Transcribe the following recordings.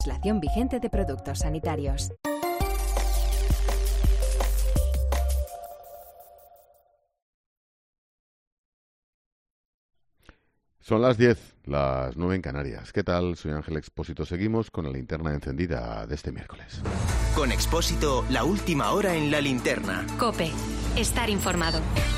Legislación vigente de productos sanitarios. Son las 10, las 9 en Canarias. ¿Qué tal? Soy Ángel Expósito. Seguimos con la linterna encendida de este miércoles. Con Expósito, la última hora en la linterna. COPE. Estar informado.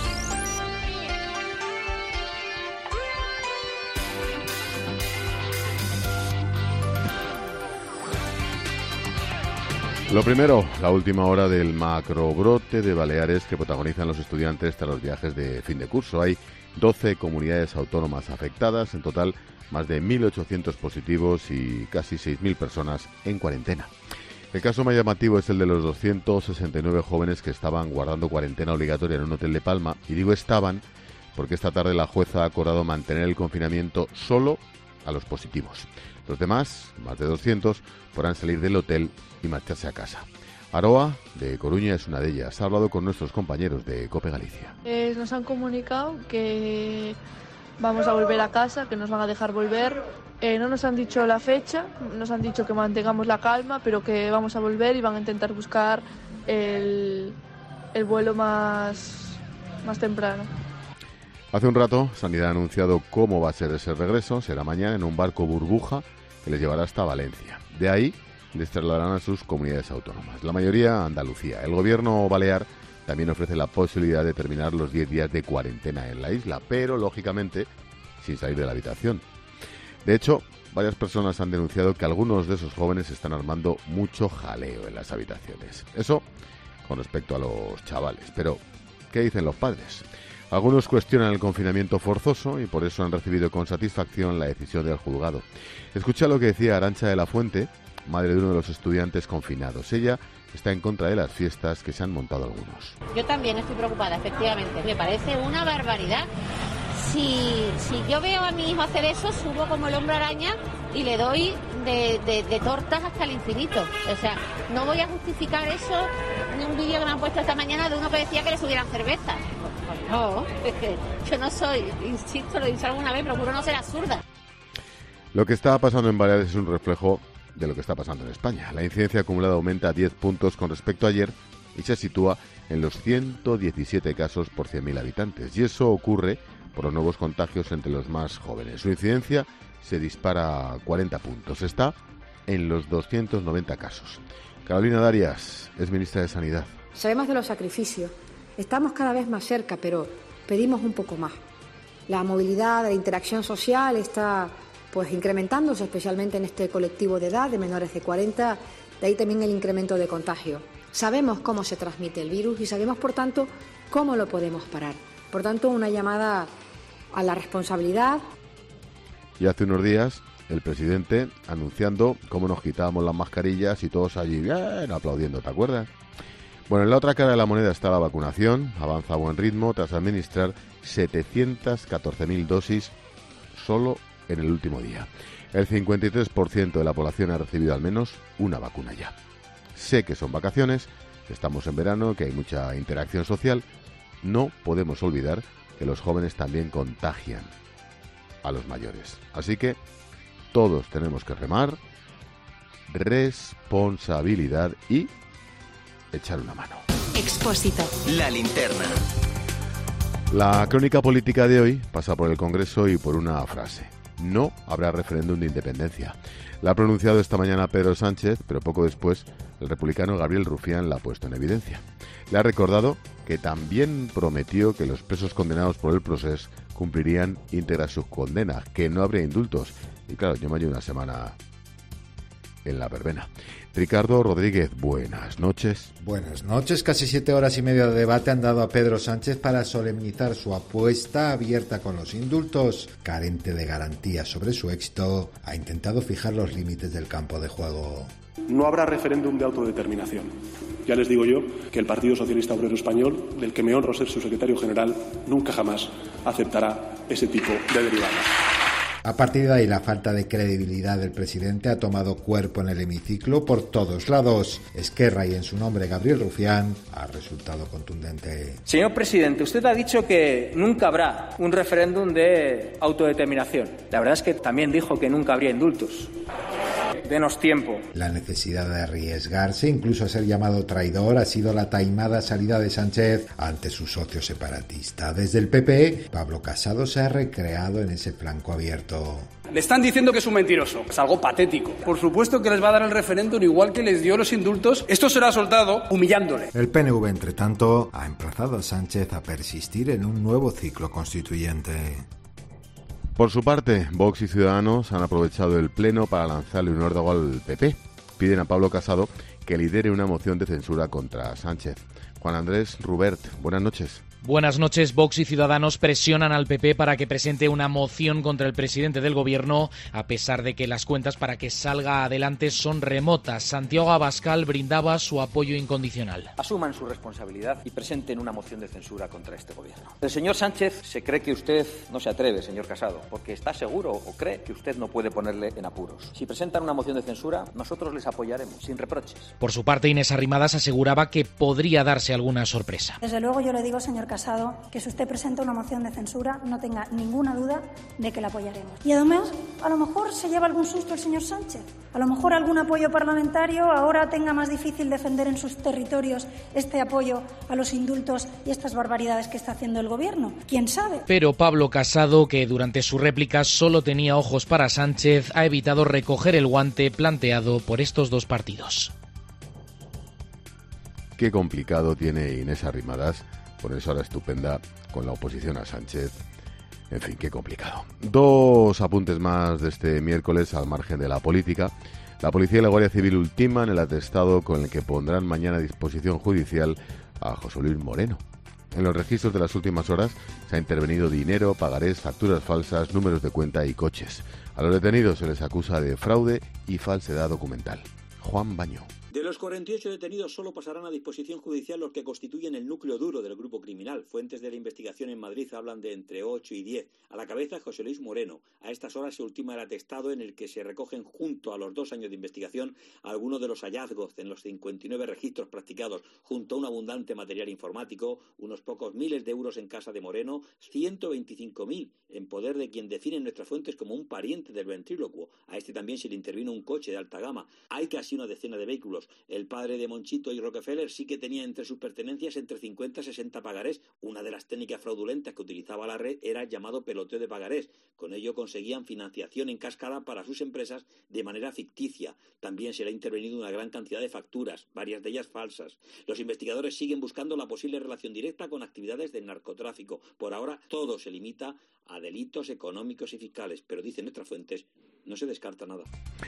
Lo primero, la última hora del macrobrote de Baleares que protagonizan los estudiantes tras los viajes de fin de curso. Hay 12 comunidades autónomas afectadas, en total más de 1.800 positivos y casi 6.000 personas en cuarentena. El caso más llamativo es el de los 269 jóvenes que estaban guardando cuarentena obligatoria en un hotel de Palma, y digo estaban porque esta tarde la jueza ha acordado mantener el confinamiento solo a los positivos. Los demás, más de 200, podrán salir del hotel y marcharse a casa. Aroa, de Coruña, es una de ellas. Ha hablado con nuestros compañeros de COPE Galicia. Nos han comunicado que vamos a volver a casa, que nos van a dejar volver. No nos han dicho la fecha, nos han dicho que mantengamos la calma, pero que vamos a volver y van a intentar buscar el vuelo más temprano. Hace un rato, Sanidad ha anunciado cómo va a ser ese regreso. Será mañana en un barco burbuja que les llevará hasta Valencia. De ahí les trasladarán a sus comunidades autónomas, la mayoría a Andalucía. El gobierno balear también ofrece la posibilidad de terminar los 10 días de cuarentena en la isla, pero lógicamente sin salir de la habitación. De hecho, varias personas han denunciado que algunos de esos jóvenes están armando mucho jaleo en las habitaciones. Eso con respecto a los chavales, pero ¿qué dicen los padres? Algunos cuestionan el confinamiento forzoso y por eso han recibido con satisfacción la decisión del juzgado. Escucha lo que decía Arantxa de la Fuente, madre de uno de los estudiantes confinados. Ella está en contra de las fiestas que se han montado algunos. Yo también estoy preocupada, efectivamente. Me parece una barbaridad. Si yo veo a mi hijo hacer eso, subo como el hombre araña y le doy de tortas hasta el infinito. O sea, no voy a justificar eso en un vídeo que me han puesto esta mañana de uno que decía que le subieran cerveza. No, es que yo no soy, insisto, lo he dicho alguna vez, procuro no ser absurda. Lo que está pasando en Baleares es un reflejo de lo que está pasando en España. La incidencia acumulada aumenta a 10 puntos con respecto a ayer y se sitúa en los 117 casos por 100.000 habitantes. Y eso ocurre por los nuevos contagios entre los más jóvenes. Su incidencia se dispara a 40 puntos. Está en los 290 casos. Carolina Darias es ministra de Sanidad. Sabemos de los sacrificios. Estamos cada vez más cerca, pero pedimos un poco más. La movilidad, la interacción social está incrementándose, especialmente en este colectivo de edad de menores de 40, de ahí también el incremento de contagio. Sabemos cómo se transmite el virus y sabemos, por tanto, cómo lo podemos parar. Por tanto, una llamada a la responsabilidad. Y hace unos días, el presidente anunciando cómo nos quitábamos las mascarillas y todos allí bien aplaudiendo, ¿te acuerdas? Bueno, en la otra cara de la moneda está la vacunación. Avanza a buen ritmo tras administrar 714.000 dosis solo en el último día. El 53% de la población ha recibido al menos una vacuna ya. Sé que son vacaciones, que estamos en verano, que hay mucha interacción social. No podemos olvidar que los jóvenes también contagian a los mayores. Así que todos tenemos que remar, responsabilidad y echar una mano. Expósito. La linterna. La crónica política de hoy pasa por el Congreso y por una frase. No habrá referéndum de independencia. La ha pronunciado esta mañana Pedro Sánchez, pero poco después el republicano Gabriel Rufián la ha puesto en evidencia. Le ha recordado que también prometió que los presos condenados por el Procés cumplirían íntegras sus condenas, que no habría indultos. Y claro, yo me hallo una semana en la verbena. Ricardo Rodríguez, buenas noches. Buenas noches. Casi 7 horas y media de debate han dado a Pedro Sánchez para solemnizar su apuesta abierta con los indultos. Carente de garantías sobre su éxito, ha intentado fijar los límites del campo de juego. No habrá referéndum de autodeterminación. Ya les digo yo que el Partido Socialista Obrero Español, del que me honro ser su secretario general, nunca jamás aceptará ese tipo de derivadas. A partir de ahí, la falta de credibilidad del presidente ha tomado cuerpo en el hemiciclo por todos lados. Esquerra y en su nombre Gabriel Rufián ha resultado contundente. Señor presidente, usted ha dicho que nunca habrá un referéndum de autodeterminación. La verdad es que también dijo que nunca habría indultos. denos tiempo. La necesidad de arriesgarse, incluso a ser llamado traidor, ha sido la taimada salida de Sánchez ante su socio separatista. Desde el PP, Pablo Casado se ha recreado en ese flanco abierto. Le están diciendo que es un mentiroso. Es algo patético. Por supuesto que les va a dar el referéndum igual que les dio los indultos. Esto será soltado humillándole. El PNV, entre tanto, ha emplazado a Sánchez a persistir en un nuevo ciclo constituyente. Por su parte, Vox y Ciudadanos han aprovechado el pleno para lanzarle un órdago al PP. Piden a Pablo Casado que lidere una moción de censura contra Sánchez. Juan Andrés Rubert, buenas noches. Buenas noches. Vox y Ciudadanos presionan al PP para que presente una moción contra el presidente del Gobierno, a pesar de que las cuentas para que salga adelante son remotas. Santiago Abascal brindaba su apoyo incondicional. Asuman su responsabilidad y presenten una moción de censura contra este Gobierno. El señor Sánchez se cree que usted no se atreve, señor Casado, porque está seguro o cree que usted no puede ponerle en apuros. Si presentan una moción de censura, nosotros les apoyaremos, sin reproches. Por su parte, Inés Arrimadas aseguraba que podría darse alguna sorpresa. Desde luego yo le digo, señor Casado, que si usted presenta una moción de censura, no tenga ninguna duda de que la apoyaremos. Y además, a lo mejor se lleva algún susto el señor Sánchez. A lo mejor algún apoyo parlamentario ahora tenga más difícil defender en sus territorios este apoyo a los indultos y estas barbaridades que está haciendo el Gobierno. ¿Quién sabe? Pero Pablo Casado, que durante su réplica solo tenía ojos para Sánchez, ha evitado recoger el guante planteado por estos dos partidos. Qué complicado tiene Inés Arrimadas ponerse ahora estupenda con la oposición a Sánchez. En fin, qué complicado. Dos apuntes más de este miércoles al margen de la política. La Policía y la Guardia Civil ultiman el atestado con el que pondrán mañana a disposición judicial a José Luis Moreno. En los registros de las últimas horas se ha intervenido dinero, pagarés, facturas falsas, números de cuenta y coches. A los detenidos se les acusa de fraude y falsedad documental. Juan Baño. De los 48 detenidos solo pasarán a disposición judicial los que constituyen el núcleo duro del grupo criminal. Fuentes de la investigación en Madrid hablan de entre 8 y 10. A la cabeza José Luis Moreno. A estas horas se ultima el atestado en el que se recogen junto a los 2 años de investigación algunos de los hallazgos en los 59 registros practicados junto a un abundante material informático, unos pocos miles de euros en casa de Moreno, 125.000 en poder de quien definen nuestras fuentes como un pariente del ventrílocuo. A este también se le intervino un coche de alta gama. Hay casi una decena de vehículos. El padre de Monchito y Rockefeller sí que tenía entre sus pertenencias entre 50 y 60 pagarés. Una de las técnicas fraudulentas que utilizaba la red era el llamado peloteo de pagarés. Con ello conseguían financiación en cascada para sus empresas de manera ficticia. También se le ha intervenido una gran cantidad de facturas, varias de ellas falsas. Los investigadores siguen buscando la posible relación directa con actividades del narcotráfico. Por ahora todo se limita a delitos económicos y fiscales, pero dicen nuestras fuentes, no se descarta nada.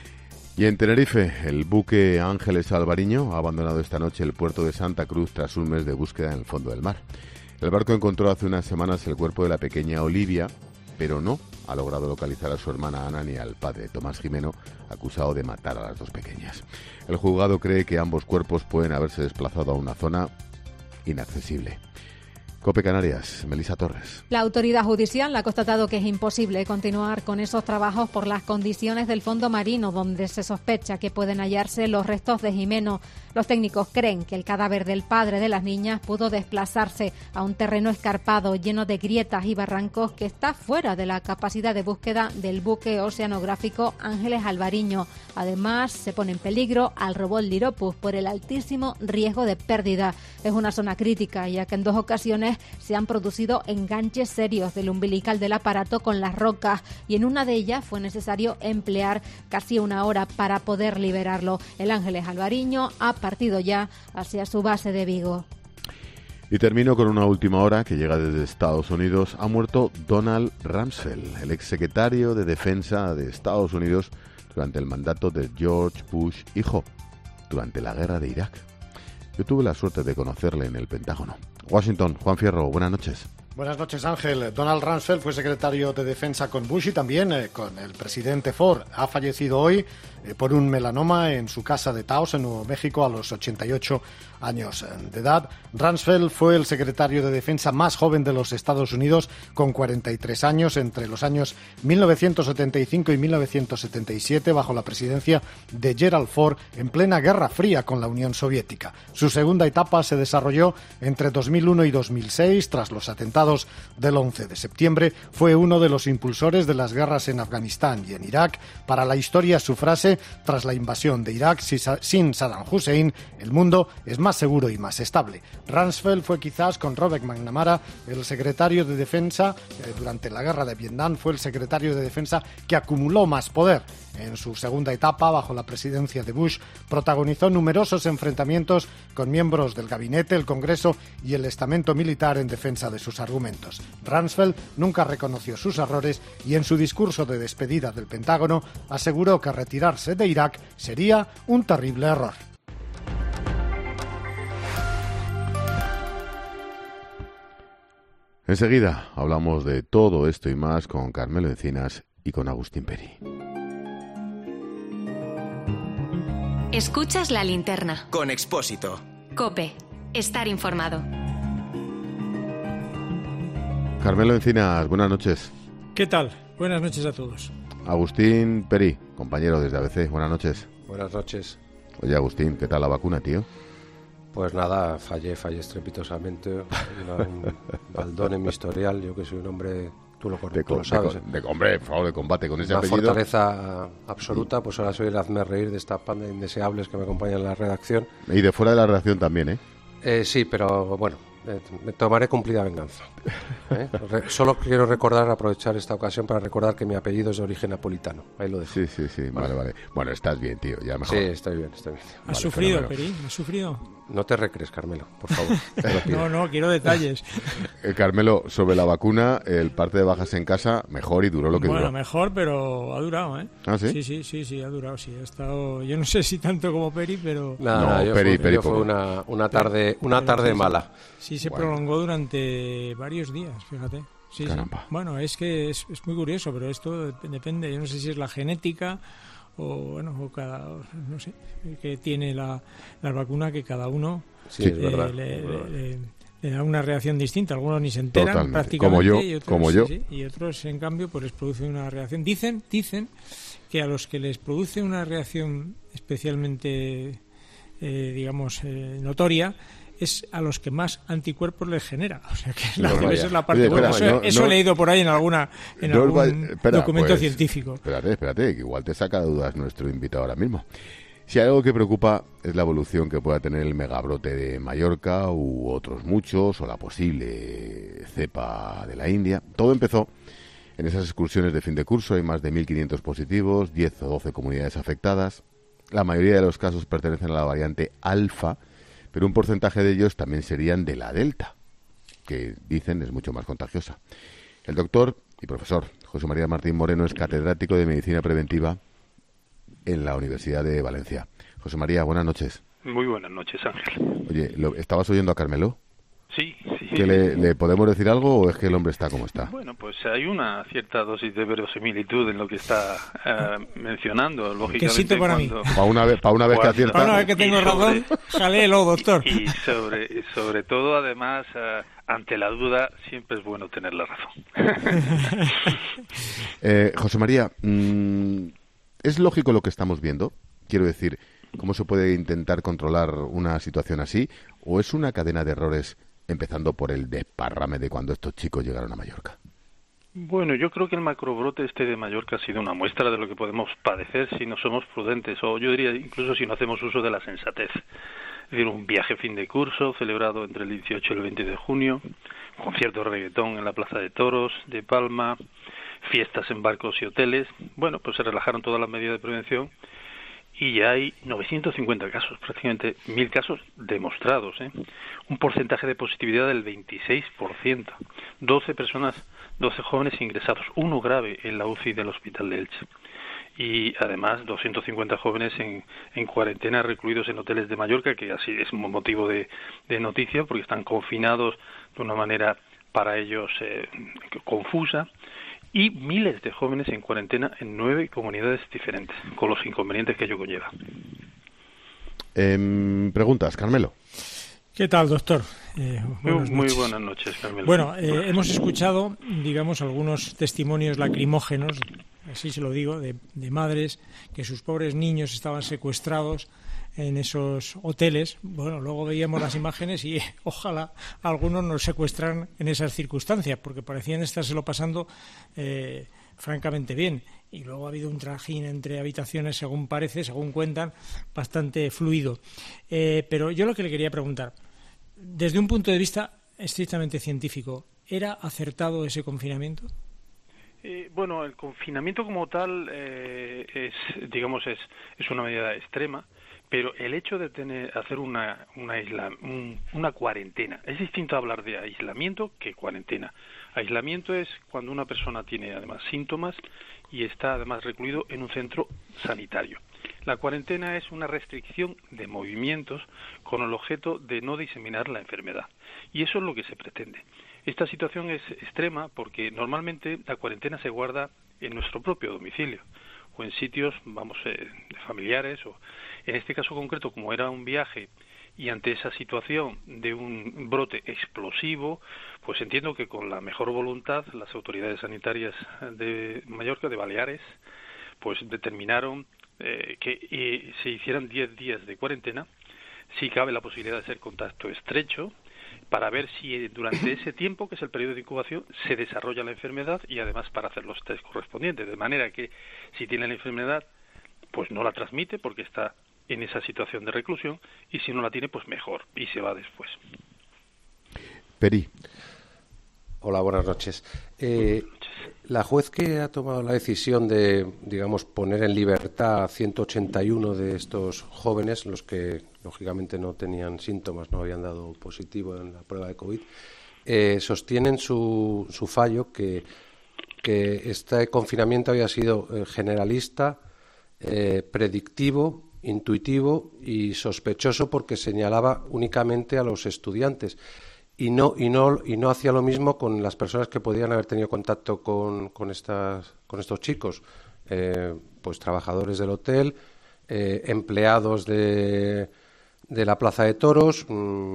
Y en Tenerife, el buque Ángeles Alvariño ha abandonado esta noche el puerto de Santa Cruz tras un mes de búsqueda en el fondo del mar. El barco encontró hace unas semanas el cuerpo de la pequeña Olivia, pero no ha logrado localizar a su hermana Ana ni al padre, Tomás Jimeno, acusado de matar a las dos pequeñas. El juzgado cree que ambos cuerpos pueden haberse desplazado a una zona inaccesible. COPE Canarias, Melissa Torres. La autoridad judicial ha constatado que es imposible continuar con esos trabajos por las condiciones del fondo marino, donde se sospecha que pueden hallarse los restos de Jimeno. Los técnicos creen que el cadáver del padre de las niñas pudo desplazarse a un terreno escarpado lleno de grietas y barrancos que está fuera de la capacidad de búsqueda del buque oceanográfico Ángeles Alvariño. Además, se pone en peligro al robot Liropus por el altísimo riesgo de pérdida. Es una zona crítica, ya que en 2 ocasiones se han producido enganches serios del umbilical del aparato con las rocas y en una de ellas fue necesario emplear casi 1 hora para poder liberarlo. El Ángeles Alvariño ha partido ya hacia su base de Vigo. Y termino con una última hora que llega desde Estados Unidos. Ha muerto Donald Rumsfeld, el exsecretario de Defensa de Estados Unidos durante el mandato de George Bush hijo, durante la guerra de Irak. Yo tuve la suerte de conocerle en el Pentágono. Washington, Juan Fierro, buenas noches. Buenas noches, Ángel. Donald Rumsfeld fue secretario de Defensa con Bush y también con el presidente Ford. Ha fallecido hoy por un melanoma en su casa de Taos, en Nuevo México, a los 88 años de edad. Rumsfeld fue el secretario de Defensa más joven de los Estados Unidos, con 43 años, entre los años 1975 y 1977, bajo la presidencia de Gerald Ford, en plena Guerra Fría con la Unión Soviética. Su segunda etapa se desarrolló entre 2001 y 2006, tras los atentados atentados del 11 de septiembre. Fue uno de los impulsores de las guerras en Afganistán y en Irak. Para la historia, su frase: tras la invasión de Irak, sin Saddam Hussein, el mundo es más seguro y más estable. Rumsfeld fue quizás, con Robert McNamara, el secretario de Defensa, durante la guerra de Vietnam, fue el secretario de Defensa que acumuló más poder. En su segunda etapa, bajo la presidencia de Bush, protagonizó numerosos enfrentamientos con miembros del gabinete, el Congreso y el estamento militar en defensa de sus argumentos. Rumsfeld nunca reconoció sus errores y en su discurso de despedida del Pentágono aseguró que retirarse de Irak sería un terrible error. Enseguida hablamos de todo esto y más con Carmelo Encinas y con Agustín Peri. Escuchas La Linterna. Con Expósito. COPE. Estar informado. Carmelo Encinas, buenas noches. ¿Qué tal? Buenas noches a todos. Agustín Peri, compañero desde ABC, buenas noches. Buenas noches. Oye, Agustín, ¿qué tal la vacuna, tío? Pues nada, fallé estrepitosamente. Un baldón en mi historial. Yo que soy un hombre, tú lo sabes. Hombre, por favor, de combate con ese una apellido. Fortaleza absoluta. Pues ahora soy el hazme reír de esta panda de indeseables que me acompañan en la redacción. Y de fuera de la redacción también, ¿eh? Sí, pero bueno, me tomaré cumplida venganza. Solo quiero aprovechar esta ocasión para recordar que mi apellido es de origen napolitano. Ahí lo dejo. Sí, vale. Bueno, estás bien, tío, ya mejor. Sí, estoy bien. ¿Has sufrido, Peri? ¿Has sufrido? No te recrees, Carmelo, por favor. No, quiero detalles. Carmelo, sobre la vacuna, el parte de bajas en casa, mejor y duró lo que duró. Bueno, mejor, pero ha durado, ¿eh? ¿Ah, sí? Sí, ha durado, sí. Ha estado, yo no sé si tanto como Peri, pero... Peri fue una tarde mala. Sí, se prolongó durante varios días, fíjate. Sí. Bueno, es que es muy curioso, pero esto depende. Yo no sé si es la genética o no sé, que tiene la vacuna, que cada uno le da una reacción distinta. Algunos ni se enteran. Totalmente. Prácticamente, como yo. Y otros, en cambio, pues les produce una reacción. Dicen que a los que les produce una reacción especialmente, notoria, es a los que más anticuerpos les genera. O sea, que esa es la parte buena. Eso he leído por ahí en algún documento científico. Espérate, que igual te saca de dudas nuestro invitado ahora mismo. Si hay algo que preocupa es la evolución que pueda tener el megabrote de Mallorca u otros muchos, o la posible cepa de la India. Todo empezó en esas excursiones de fin de curso. Hay más de 1.500 positivos, 10 o 12 comunidades afectadas. La mayoría de los casos pertenecen a la variante alfa, pero un porcentaje de ellos también serían de la delta, que dicen es mucho más contagiosa. El doctor y profesor José María Martín Moreno es catedrático de Medicina Preventiva en la Universidad de Valencia. José María, buenas noches. Muy buenas noches, Ángel. Oye, ¿estabas oyendo a Carmelo? Sí. ¿Que le podemos decir algo o es que el hombre está como está? Bueno, pues hay una cierta dosis de verosimilitud en lo que está mencionando, lógicamente. Quesito para mí. Para una vez que acierta. Para una vez que tengo razón, jaléelo, doctor. Y sobre todo, además, ante la duda, siempre es bueno tener la razón. José María, ¿es lógico lo que estamos viendo? Quiero decir, ¿cómo se puede intentar controlar una situación así? ¿O es una cadena de errores, empezando por el desparrame de cuando estos chicos llegaron a Mallorca? Bueno, yo creo que el macrobrote de Mallorca ha sido una muestra de lo que podemos padecer si no somos prudentes, o yo diría incluso si no hacemos uso de la sensatez. Es decir, un viaje fin de curso celebrado entre el 18 y el 20 de junio, concierto de reggaetón en la Plaza de Toros de Palma, fiestas en barcos y hoteles. Bueno, pues se relajaron todas las medidas de prevención y ya hay 950 casos, prácticamente 1.000 casos demostrados, un porcentaje de positividad del 26%, 12 jóvenes ingresados, uno grave en la UCI del Hospital de Elche, y además 250 jóvenes en cuarentena recluidos en hoteles de Mallorca, que así es un motivo de noticia porque están confinados de una manera para ellos confusa, y miles de jóvenes en cuarentena en 9 comunidades diferentes, con los inconvenientes que ello conlleva. Preguntas, Carmelo. ¿Qué tal, doctor? Muy buenas noches, Carmelo. Bueno, hemos escuchado, digamos, algunos testimonios lacrimógenos, así se lo digo, de madres que sus pobres niños estaban secuestrados en esos hoteles. Bueno, luego veíamos las imágenes y ojalá algunos nos secuestran en esas circunstancias, porque parecían estárselo pasando francamente bien. Y luego ha habido un trajín entre habitaciones, según parece, según cuentan, bastante fluido. Pero yo lo que le quería preguntar, desde un punto de vista estrictamente científico, ¿era acertado ese confinamiento? Bueno, el confinamiento como tal es una medida extrema, pero el hecho de hacer una cuarentena, es distinto a hablar de aislamiento que cuarentena. Aislamiento es cuando una persona tiene además síntomas y está además recluido en un centro sanitario. La cuarentena es una restricción de movimientos con el objeto de no diseminar la enfermedad. Y eso es lo que se pretende. Esta situación es extrema porque normalmente la cuarentena se guarda en nuestro propio domicilio o en sitios, de familiares, o en este caso concreto, como era un viaje y ante esa situación de un brote explosivo, pues entiendo que con la mejor voluntad las autoridades sanitarias de Mallorca, de Baleares, pues determinaron que se hicieran 10 días de cuarentena, si cabe la posibilidad de ser contacto estrecho, para ver si durante ese tiempo, que es el periodo de incubación, se desarrolla la enfermedad y además para hacer los test correspondientes, de manera que si tiene la enfermedad, pues no la transmite porque está en esa situación de reclusión, y si no la tiene, pues mejor, y se va después. Peri. Hola, buenas noches. La juez que ha tomado la decisión de, digamos, poner en libertad a 181 de estos jóvenes, los que lógicamente no tenían síntomas, no habían dado positivo en la prueba de COVID, sostienen su fallo que este confinamiento había sido generalista, predictivo, intuitivo y sospechoso porque señalaba únicamente a los estudiantes y no hacía lo mismo con las personas que podían haber tenido contacto con estos chicos, pues trabajadores del hotel, empleados de la plaza de toros,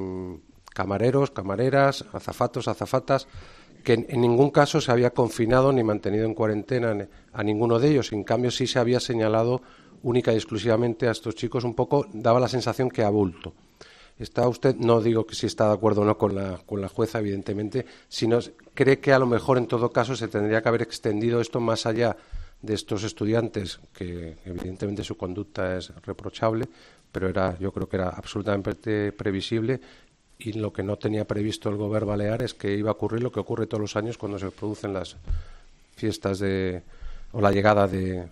camareros, camareras, azafatos, azafatas, que en ningún caso se había confinado ni mantenido en cuarentena a ninguno de ellos. En cambio sí se había señalado única y exclusivamente a estos chicos. Un poco daba la sensación que a bulto. ¿Está usted, no digo que si está de acuerdo o no con la jueza, evidentemente, sino cree que a lo mejor en todo caso se tendría que haber extendido esto más allá de estos estudiantes, que evidentemente su conducta es reprochable, pero yo creo que era absolutamente previsible, y lo que no tenía previsto el Gobierno balear es que iba a ocurrir lo que ocurre todos los años cuando se producen las fiestas o la llegada de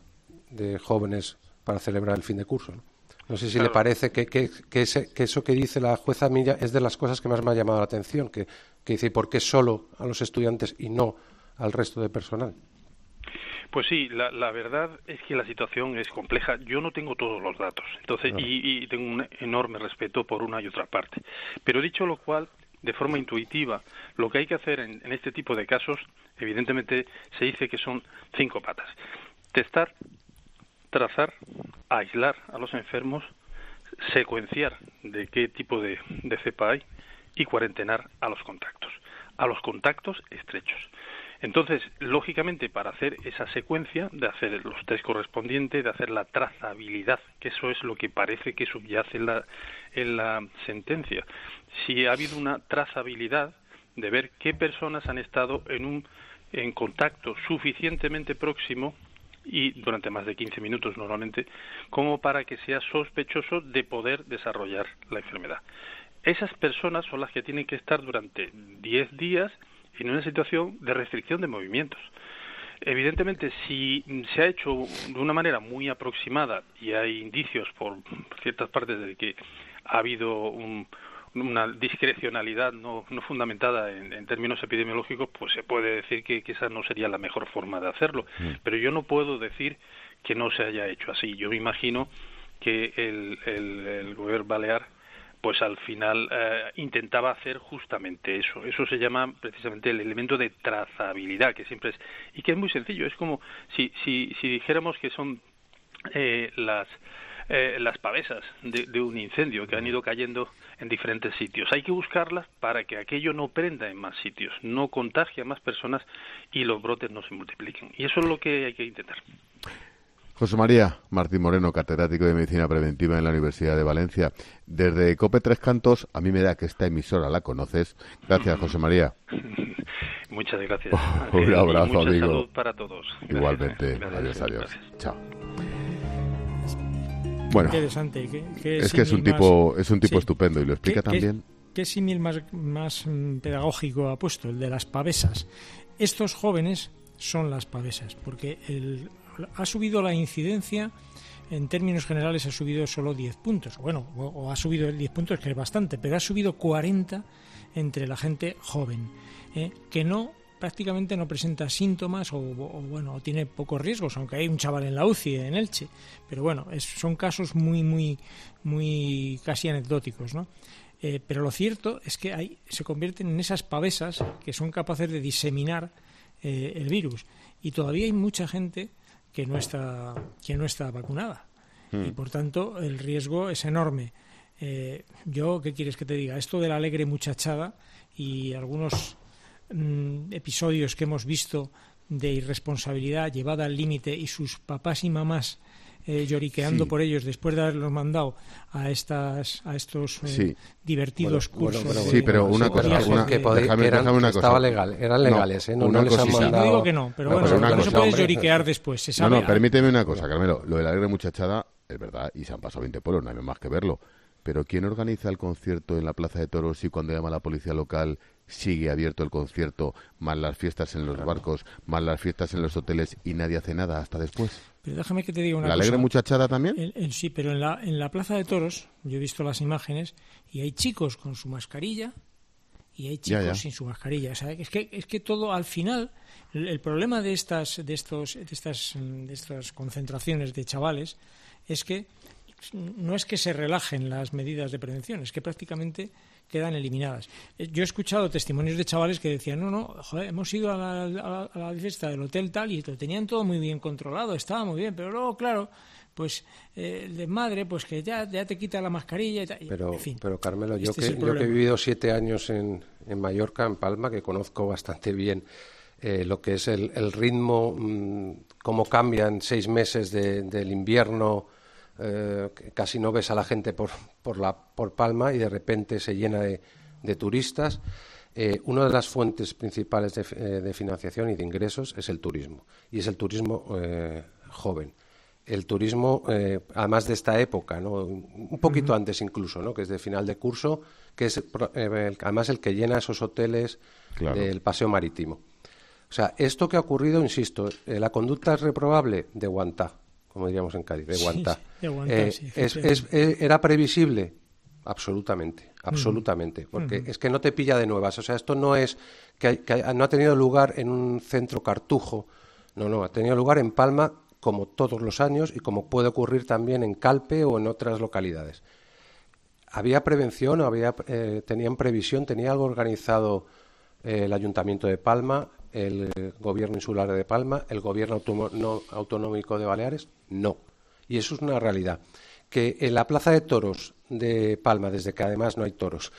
jóvenes para celebrar el fin de curso, ¿no? No sé si le parece que eso que dice la jueza Milla es de las cosas que más me ha llamado la atención, que dice ¿por qué solo a los estudiantes y no al resto de personal? Pues sí, la verdad es que la situación es compleja. Yo no tengo todos los datos, entonces y tengo un enorme respeto por una y otra parte. Pero dicho lo cual, de forma intuitiva, lo que hay que hacer en este tipo de casos, evidentemente se dice que son 5 patas. Testar, trazar, aislar a los enfermos, secuenciar de qué tipo de cepa hay y cuarentenar a los contactos estrechos. Entonces, lógicamente, para hacer esa secuencia, de hacer los test correspondientes, de hacer la trazabilidad, que eso es lo que parece que subyace en la sentencia, si ha habido una trazabilidad de ver qué personas han estado en contacto suficientemente próximo y durante más de 15 minutos normalmente, como para que sea sospechoso de poder desarrollar la enfermedad. Esas personas son las que tienen que estar durante 10 días en una situación de restricción de movimientos. Evidentemente, si se ha hecho de una manera muy aproximada y hay indicios por ciertas partes de que ha habido una discrecionalidad no fundamentada en términos epidemiológicos, pues se puede decir que esa no sería la mejor forma de hacerlo. Pero yo no puedo decir que no se haya hecho así. Yo me imagino que el Gobierno balear pues al final intentaba hacer justamente eso. Eso se llama precisamente el elemento de trazabilidad, que siempre es, y que es muy sencillo. Es como si dijéramos que son las pavesas de un incendio que han ido cayendo en diferentes sitios. Hay que buscarlas para que aquello no prenda en más sitios, no contagie a más personas y los brotes no se multipliquen. Y eso es lo que hay que intentar. José María Martín Moreno, catedrático de Medicina Preventiva en la Universidad de Valencia. Desde COPE Tres Cantos, a mí me da que esta emisora la conoces. Gracias, José María. Muchas gracias. Un abrazo, mucha amigo. Salud para todos. Igualmente. Gracias. Adiós. Gracias. Chao. Bueno, interesante. Es que es un tipo estupendo y lo explica también. ¿Qué símil más pedagógico ha puesto? El de las pavesas. Estos jóvenes son las pavesas, porque ha subido la incidencia, en términos generales ha subido solo 10 puntos. Bueno, o ha subido 10 puntos, que es bastante, pero ha subido 40 entre la gente joven, que prácticamente no presenta síntomas o tiene pocos riesgos, aunque hay un chaval en la UCI en Elche, pero bueno, son casos muy casi anecdóticos, ¿no? Pero lo cierto es que se convierten en esas pavesas que son capaces de diseminar el virus, y todavía hay mucha gente que no está vacunada y por tanto el riesgo es enorme. ¿Qué quieres que te diga? Esto de la alegre muchachada y algunos episodios que hemos visto de irresponsabilidad llevada al límite y sus papás y mamás lloriqueando por ellos después de haberlos mandado a estos divertidos cursos. Pero una cosa, déjame una cosa. Estaba legal, eran legales, no les han mandado. No digo que no, pero bueno, no se puede lloriquear después, se sabe. No, permíteme una cosa, Carmelo, lo de la alegre muchachada es verdad y se han pasado 20 pueblos, no hay más que verlo. Pero ¿quién organiza el concierto en la Plaza de Toros y cuando llama la policía local sigue abierto el concierto, más las fiestas en los barcos, más las fiestas en los hoteles y nadie hace nada hasta después? Pero déjame que te diga una cosa. ¿La alegre muchachada también? Sí, pero en la Plaza de Toros yo he visto las imágenes y hay chicos con su mascarilla y hay chicos sin su mascarilla. O sea, es que todo al final, el problema de estas concentraciones de chavales es que no es que se relajen las medidas de prevención, es que prácticamente quedan eliminadas. Yo he escuchado testimonios de chavales que decían, hemos ido a la fiesta del hotel tal y lo tenían todo muy bien controlado, estaba muy bien, pero luego, claro, pues el desmadre, pues que ya te quita la mascarilla y tal. Pero, en fin, pero Carmelo, yo que he vivido 7 años en Mallorca, en Palma, que conozco bastante bien lo que es el ritmo, cómo cambian 6 meses del invierno. Casi no ves a la gente por Palma y de repente se llena de turistas. Una de las fuentes principales de financiación y de ingresos es el turismo, y es el turismo joven. El turismo, además de esta época, ¿no? Un poquito antes incluso, ¿no? Que es de final de curso, que es además el que llena esos hoteles del paseo marítimo. O sea, esto que ha ocurrido, insisto, la conducta es reprobable de Guantá, como diríamos en Cádiz, de Guantá. ¿Era previsible? Absolutamente, porque es que no te pilla de nuevas. O sea, esto no es que no ha tenido lugar en un centro cartujo, no, ha tenido lugar en Palma como todos los años y como puede ocurrir también en Calpe o en otras localidades. ¿Había prevención? ¿Tenían previsión? ¿Tenía algo organizado el Ayuntamiento de Palma, el Gobierno Insular de Palma, el Gobierno Autonómico de Baleares? No. Y eso es una realidad. Que en la Plaza de Toros de Palma, desde que además no hay toros,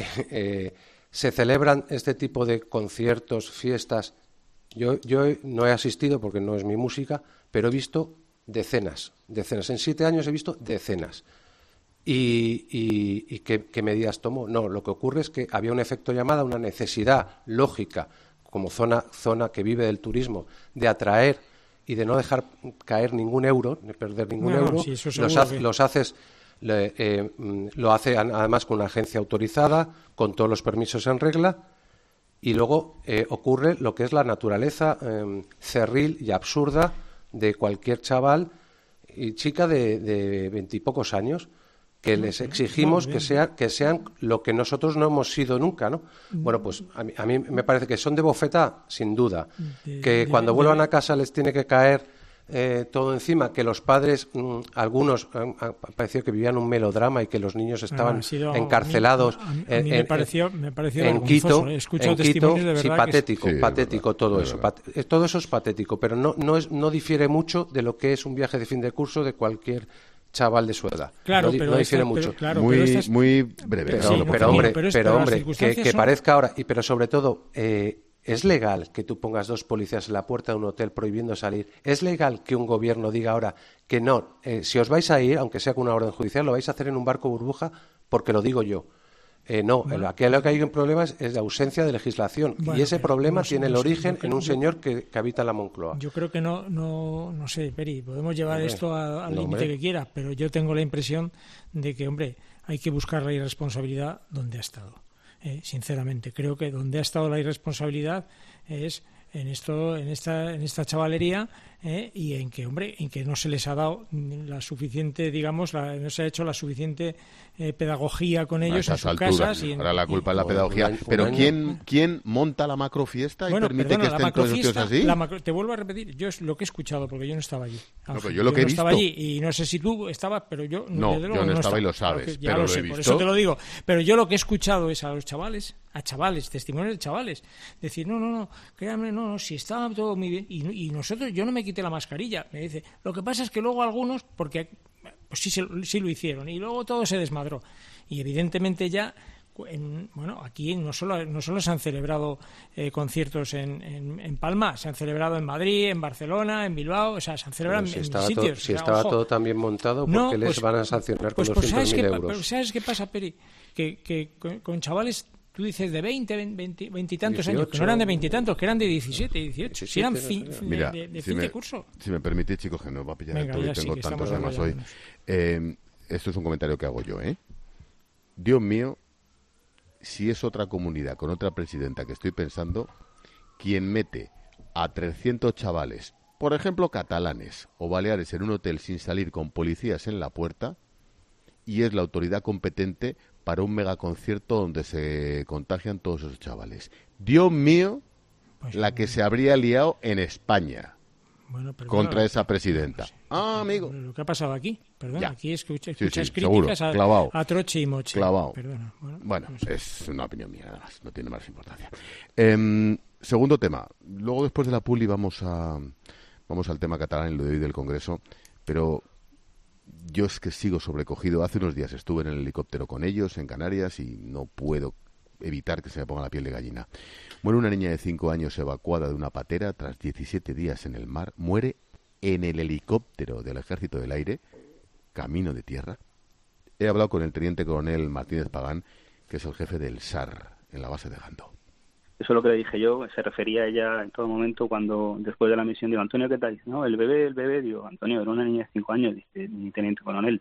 se celebran este tipo de conciertos, fiestas. Yo no he asistido porque no es mi música, pero he visto decenas. En 7 años he visto decenas. ¿Y qué medidas tomó? No, lo que ocurre es que había un efecto llamada, una necesidad lógica, como zona que vive del turismo, de atraer y de no dejar caer ningún euro, de perder ningún euro. Sí, lo hace además con una agencia autorizada, con todos los permisos en regla, y luego ocurre lo que es la naturaleza cerril y absurda de cualquier chaval y chica de 20 y pocos años, que les exigimos que sean lo que nosotros no hemos sido nunca, ¿no? Bueno, pues a mí me parece que son de bofeta, sin duda, que cuando vuelvan a casa les tiene que caer todo encima, que los padres, algunos han parecido que vivían un melodrama y que los niños estaban encarcelados me pareció en Quito. Escucho testimonios de verdad. Patético todo eso. Todo eso es patético, pero no difiere mucho de lo que es un viaje de fin de curso de cualquier chaval de su edad. Claro, no difiere mucho. Muy breve. Pero hombre, que parezca ahora, pero sobre todo, ¿es legal que tú pongas 2 policías en la puerta de un hotel prohibiendo salir? ¿Es legal que un gobierno diga ahora que no, si os vais a ir, aunque sea con una orden judicial, lo vais a hacer en un barco burbuja porque lo digo yo? Aquí lo que hay un problema es la ausencia de legislación, y ese problema tiene el origen en un señor que habita en la Moncloa. Yo creo que no sé, Peri, podemos llevar esto al límite que quiera, pero yo tengo la impresión de que, hombre, hay que buscar la irresponsabilidad donde ha estado. Sinceramente, creo que donde ha estado la irresponsabilidad es en esta chavalería, y en que no se les ha dado la suficiente, no se ha hecho la suficiente pedagogía con ellos en sus casas. Ahora la culpa es la pedagogía. Pero ¿quién monta la macrofiesta y permite que estén todos los tíos así? Te vuelvo a repetir, yo es lo que he escuchado, porque yo no estaba allí. Pero yo lo que he visto... estaba allí, y no sé si tú estabas, pero yo... No, yo no estaba y lo sabes, ya pero lo sé, he visto. Por eso te lo digo. Pero yo lo que he escuchado es a los chavales, testimonios de chavales, decir, no, créanme, no, si estaba todo muy bien, y nosotros, yo no me quité la mascarilla, me dice, lo que pasa es que luego algunos, porque pues sí lo hicieron, y luego todo se desmadró, y evidentemente ya, aquí no solo se han celebrado conciertos en Palma, se han celebrado en Madrid, en Barcelona, en Bilbao, o sea, se han celebrado en sitios. Si estaba todo tan bien montado, ¿por qué les van a sancionar con 200.000 euros? ¿Sabes qué pasa, Peri? Que con chavales... Tú dices de 20 y tantos 18, años, que no eran de 20 y tantos, que eran de 17, 18. Si eran de fin de curso. Si me permitís, chicos, que nos va a pillar el todo y tengo tantos temas hoy. Esto es un comentario que hago yo, Dios mío, si es otra comunidad con otra presidenta que estoy pensando, quien mete a 300 chavales, por ejemplo, catalanes o baleares, en un hotel sin salir con policías en la puerta, y es la autoridad competente para un megaconcierto donde se contagian todos esos chavales. Dios mío, la que se habría liado en España contra esa presidenta. Amigo. Lo que ha pasado aquí, perdón, aquí escuchas críticas seguro, a troche y moche. Clavado. Perdona. Bueno, es una opinión mía, nada más, no tiene más importancia. Segundo tema. Luego, después de la publi, vamos al tema catalán y lo de hoy del Congreso, pero... Yo es que sigo sobrecogido. Hace unos días estuve en el helicóptero con ellos en Canarias y no puedo evitar que se me ponga la piel de gallina. Muere una niña de 5 años evacuada de una patera tras 17 días en el mar. Muere en el helicóptero del Ejército del Aire, camino de tierra. He hablado con el teniente coronel Martínez Pagán, que es el jefe del SAR en la base de Gandó. Eso es lo que le dije yo, se refería a ella en todo momento cuando, después de la misión, digo, Antonio, ¿qué tal? Dice, no, el bebé, digo, Antonio, era una niña de 5 años, dice mi teniente coronel.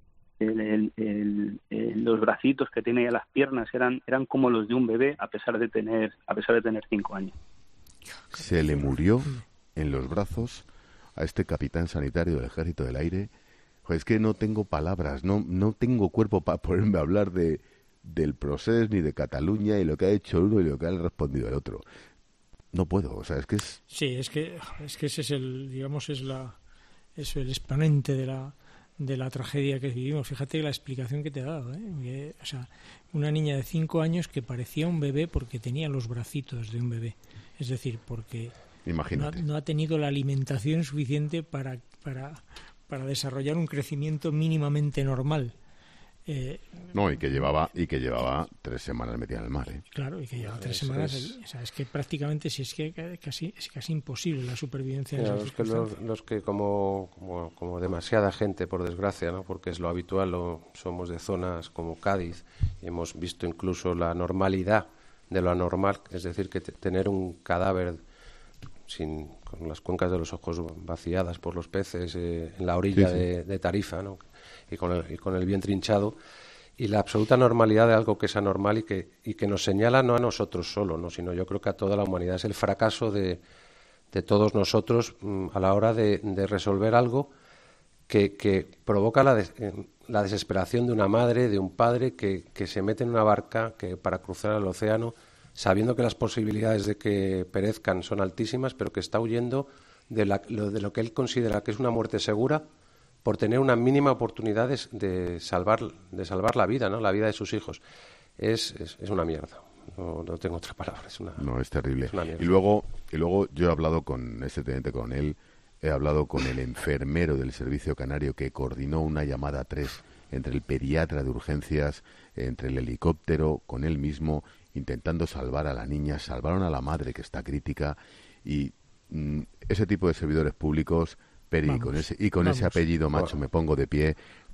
Los bracitos que tiene ella, las piernas, eran como los de un bebé, a pesar de tener 5 años. Se le murió en los brazos a este capitán sanitario del Ejército del Aire. Joder, es que no tengo palabras, no tengo cuerpo para ponerme a hablar del Procés ni de Cataluña y lo que ha hecho uno y lo que ha respondido el otro. No puedo, o sea, es que es... Sí, es que ese es el exponente de la tragedia que vivimos. Fíjate la explicación que te he dado, o sea, una niña de 5 años que parecía un bebé porque tenía los bracitos de un bebé. Es decir, porque no ha tenido la alimentación suficiente para desarrollar un crecimiento mínimamente normal. Y que llevaba 3 semanas metida en el mar. Claro, y que llevaba 3 semanas. O sea, es que prácticamente es casi imposible la supervivencia. Los que como demasiada gente, por desgracia, ¿no? Porque es lo habitual, somos de zonas como Cádiz y hemos visto incluso la normalidad de lo anormal, es decir, que tener un cadáver con las cuencas de los ojos vaciadas por los peces en la orilla de Tarifa, ¿no? y con el vientre hinchado, y la absoluta normalidad de algo que es anormal y que nos señala no a nosotros solo, ¿no? Sino yo creo que a toda la humanidad. Es el fracaso de todos nosotros a la hora de resolver algo que provoca la desesperación de una madre, de un padre que se mete en una barca para cruzar el océano, sabiendo que las posibilidades de que perezcan son altísimas, pero que está huyendo de lo que él considera que es una muerte segura por tener una mínima oportunidad de salvar la vida, ¿no? La vida de sus hijos. Es una mierda. No tengo otra palabra. No, es terrible. Es una mierda. Y luego yo he hablado con ese teniente coronel he hablado con el enfermero del servicio canario que coordinó una llamada 3 entre el pediatra de urgencias, entre el helicóptero, con él mismo, intentando salvar a la niña. Salvaron a la madre, que está crítica, y ese tipo de servidores públicos, Peri, con ese apellido, macho, me pongo de pie,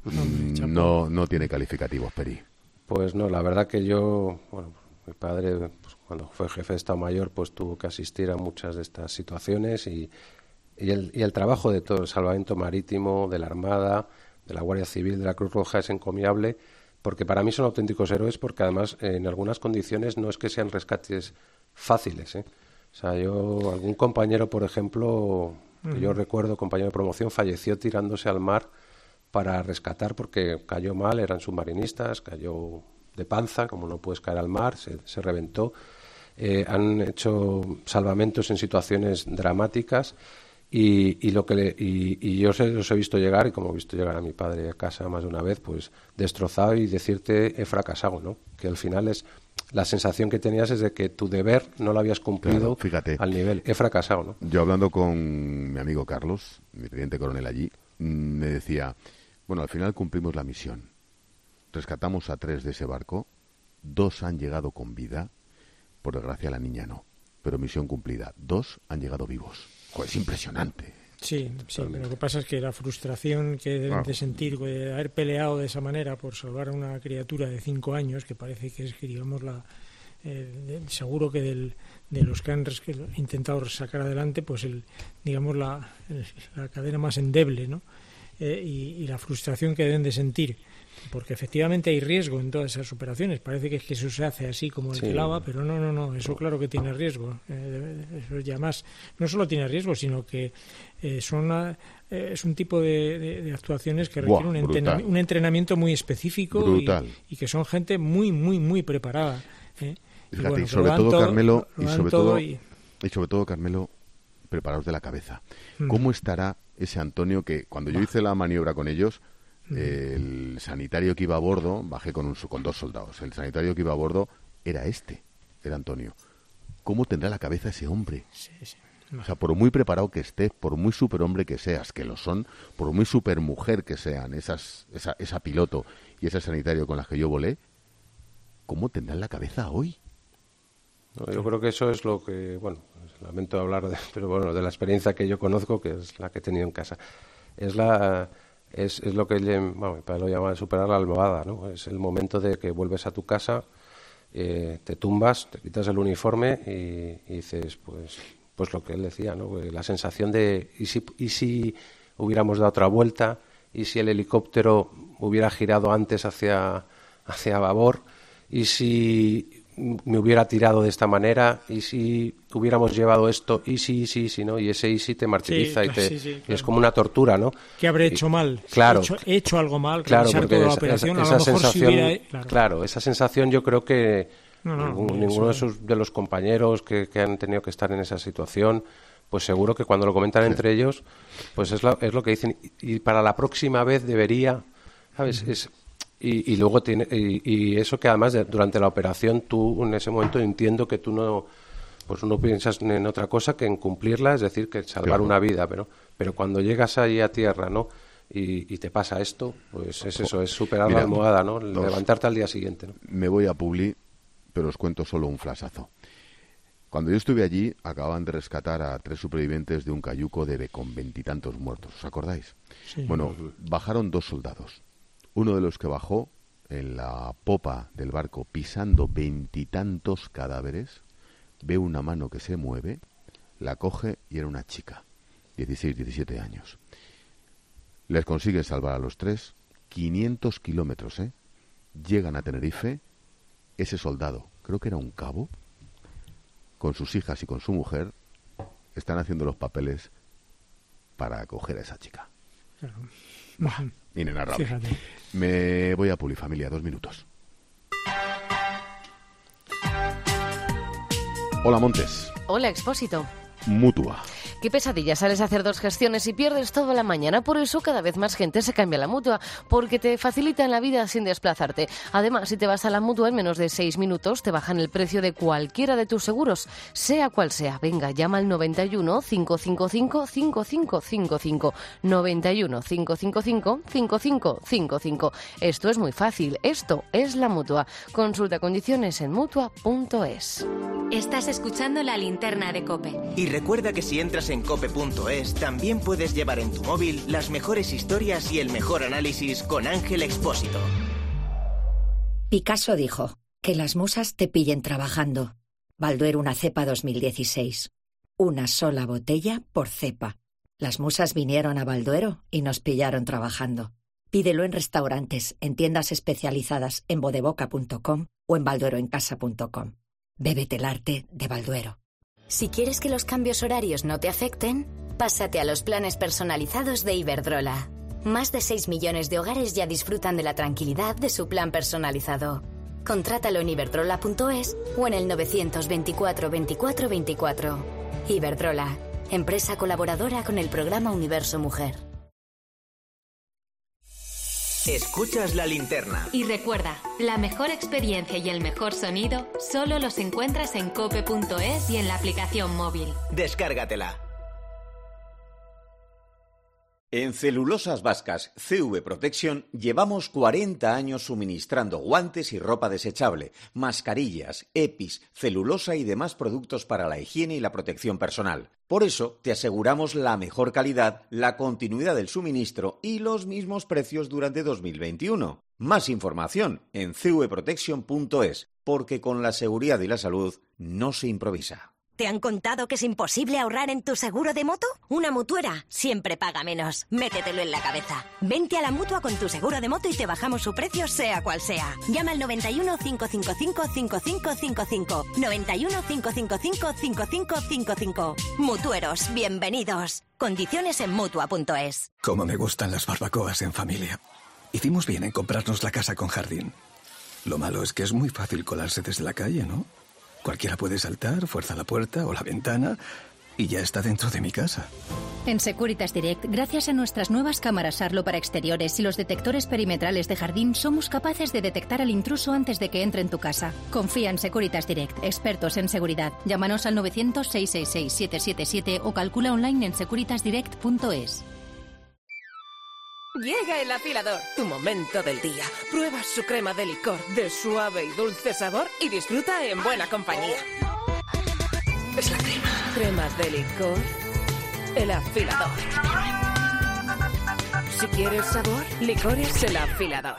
no tiene calificativos, Peri. Pues no, la verdad que yo, mi padre, pues, cuando fue jefe de Estado Mayor, pues tuvo que asistir a muchas de estas situaciones y el trabajo de todo el salvamento marítimo, de la Armada, de la Guardia Civil, de la Cruz Roja es encomiable, porque para mí son auténticos héroes, porque además en algunas condiciones no es que sean rescates fáciles, ¿eh? O sea, algún compañero, por ejemplo, que yo recuerdo, compañero de promoción, falleció tirándose al mar para rescatar porque cayó mal, eran submarinistas, cayó de panza, como no puedes caer al mar, se reventó. Han hecho salvamentos en situaciones dramáticas y yo los he visto llegar, y como he visto llegar a mi padre a casa más de una vez, pues destrozado y decirte he fracasado, ¿no? Que al final es la sensación que tenías es de que tu deber no lo habías cumplido, fíjate, al nivel. He fracasado, ¿no? Yo hablando con mi amigo Carlos, mi teniente coronel allí, me decía, bueno, al final cumplimos la misión. Rescatamos a 3 de ese barco, 2 han llegado con vida, por desgracia la niña no, pero misión cumplida. 2 han llegado vivos. Joder, es impresionante. Sí, pero lo que pasa es que la frustración que deben de sentir de haber peleado de esa manera por salvar a una criatura de 5 años, que parece que es, que digamos, seguro que de los que han intentado sacar adelante, pues digamos la cadena más endeble, ¿no? Y la frustración que deben de sentir, porque efectivamente hay riesgo en todas esas operaciones. Parece que eso se hace así como el clava, pero no, eso claro que tiene riesgo. Eso ya más, no solo tiene riesgo, sino que es un tipo de actuaciones que requieren un entrenamiento muy específico y que son gente muy, muy, muy preparada. Fíjate, y sobre todo, Carmelo, y sobre todo, Carmelo, preparados de la cabeza. ¿Cómo estará ese Antonio que cuando yo hice la maniobra con ellos, el sanitario que iba a bordo, bajé con 2 soldados, el sanitario que iba a bordo era Antonio? ¿Cómo tendrá la cabeza ese hombre? Sí. O sea, por muy preparado que estés, por muy superhombre que seas, que lo son, por muy supermujer que sean esa piloto y ese sanitario con las que yo volé, ¿cómo tendrán la cabeza hoy? No, yo creo que eso es lo que, lamento hablar de la experiencia que yo conozco, que es la que he tenido en casa. Es lo que mi padre lo llama superar la almohada, ¿no? Es el momento de que vuelves a tu casa, te tumbas, te quitas el uniforme y dices, pues lo que él decía, ¿no? La sensación de ¿y si hubiéramos dado otra vuelta? ¿Y si el helicóptero hubiera girado antes hacia babor? ¿Y si me hubiera tirado de esta manera? ¿Y si hubiéramos llevado esto? ¿Y si, no? Y ese te martiriza y es como una tortura, ¿no? ¿Qué habré hecho mal? Claro. He hecho algo mal, claro, porque toda la operación, esa sensación, claro, esa sensación yo creo que ninguno de los compañeros que han tenido que estar en esa situación, pues seguro que cuando lo comentan entre ellos, pues es lo que dicen. Y para la próxima vez debería, ¿sabes? Y luego y eso que además durante la operación tú en ese momento entiendo que tú no piensas en otra cosa que en cumplirla, es decir, que salvar una vida, pero cuando llegas ahí a tierra, ¿no? Y te pasa esto, pues es eso, es superar la almohada, ¿no? Levantarte al día siguiente, ¿no? Me voy a Publi, pero os cuento solo un flashazo. Cuando yo estuve allí, acababan de rescatar a 3 supervivientes de un cayuco con 20 y tantos muertos, ¿os acordáis? Sí. Bueno, bajaron 2 soldados. Uno de los que bajó en la popa del barco pisando 20 y tantos cadáveres, ve una mano que se mueve, la coge y era una chica, 16, 17 años. Les consiguen salvar a los 3, 500 kilómetros, llegan a Tenerife. Ese soldado, creo que era un cabo, con sus hijas y con su mujer, están haciendo los papeles para acoger a esa chica. Claro. Inenarrable. Fíjate. Me voy a Publifamilia, 2 minutos. Hola, Montes. Hola, Expósito. Mutua. Qué pesadilla, sales a hacer 2 gestiones y pierdes toda la mañana. Por eso cada vez más gente se cambia a la Mutua, porque te facilitan la vida sin desplazarte. Además, si te vas a la Mutua en menos de 6 minutos, te bajan el precio de cualquiera de tus seguros, sea cual sea. Venga, llama al 91 555 5555. 91 555 5555. Esto es muy fácil, esto es la Mutua. Consulta condiciones en Mutua.es. Estás escuchando La Linterna de COPE. Y recuerda que si entras en cope.es, también puedes llevar en tu móvil las mejores historias y el mejor análisis con Ángel Expósito. Picasso dijo, que las musas te pillen trabajando. Balduero una cepa 2016. Una sola botella por cepa. Las musas vinieron a Balduero y nos pillaron trabajando. Pídelo en restaurantes, en tiendas especializadas, en bodeboca.com o en baldueroencasa.com. Bébete el arte de Balduero. Si quieres que los cambios horarios no te afecten, pásate a los planes personalizados de Iberdrola. Más de 6 millones de hogares ya disfrutan de la tranquilidad de su plan personalizado. Contrátalo en iberdrola.es o en el 924 24 24. Iberdrola, empresa colaboradora con el programa Universo Mujer. Escuchas La Linterna. Y recuerda, la mejor experiencia y el mejor sonido solo los encuentras en cope.es y en la aplicación móvil. Descárgatela. En Celulosas Vascas CV Protection llevamos 40 años suministrando guantes y ropa desechable, mascarillas, EPIs, celulosa y demás productos para la higiene y la protección personal. Por eso te aseguramos la mejor calidad, la continuidad del suministro y los mismos precios durante 2021. Más información en cvprotection.es, porque con la seguridad y la salud no se improvisa. ¿Te han contado que es imposible ahorrar en tu seguro de moto? Una mutuera siempre paga menos. Métetelo en la cabeza. Vente a la Mutua con tu seguro de moto y te bajamos su precio sea cual sea. Llama al 91 555 5555. 91 555 5555. Mutueros, bienvenidos. Condiciones en Mutua.es. Cómo me gustan las barbacoas en familia. Hicimos bien en comprarnos la casa con jardín. Lo malo es que es muy fácil colarse desde la calle, ¿no? Cualquiera puede saltar, fuerza la puerta o la ventana y ya está dentro de mi casa. En Securitas Direct, gracias a nuestras nuevas cámaras Arlo para exteriores y los detectores perimetrales de jardín, somos capaces de detectar al intruso antes de que entre en tu casa. Confía en Securitas Direct, expertos en seguridad. Llámanos al 900-666-777 o calcula online en securitasdirect.es. Llega el afilador, tu momento del día. Prueba su crema de licor de suave y dulce sabor y disfruta en buena compañía. Es la crema. Cremas de licor, el afilador. Si quieres sabor, licores el afilador.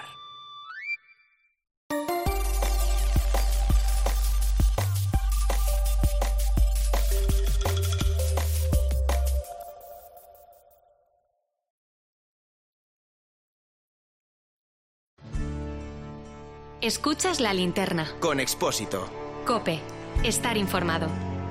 Escuchas La Linterna. Con Expósito. COPE. Estar informado.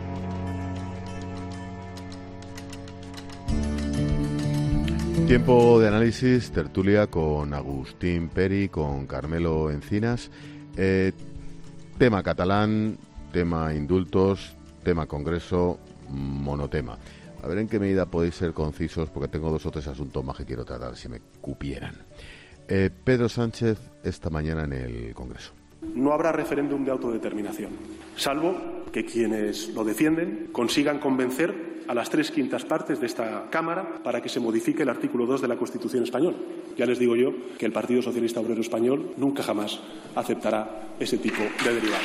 Tiempo de análisis, tertulia con Agustín Peri, con Carmelo Encinas. Tema catalán, tema indultos, tema Congreso, monotema. A ver en qué medida podéis ser concisos, porque tengo 2 o 3 asuntos más que quiero tratar, si me cupieran. Pedro Sánchez esta mañana en el Congreso. No habrá referéndum de autodeterminación, salvo que quienes lo defienden consigan convencer a las 3/5 partes de esta Cámara para que se modifique el artículo 2 de la Constitución española. Ya les digo yo que el Partido Socialista Obrero Español nunca jamás aceptará ese tipo de derivadas.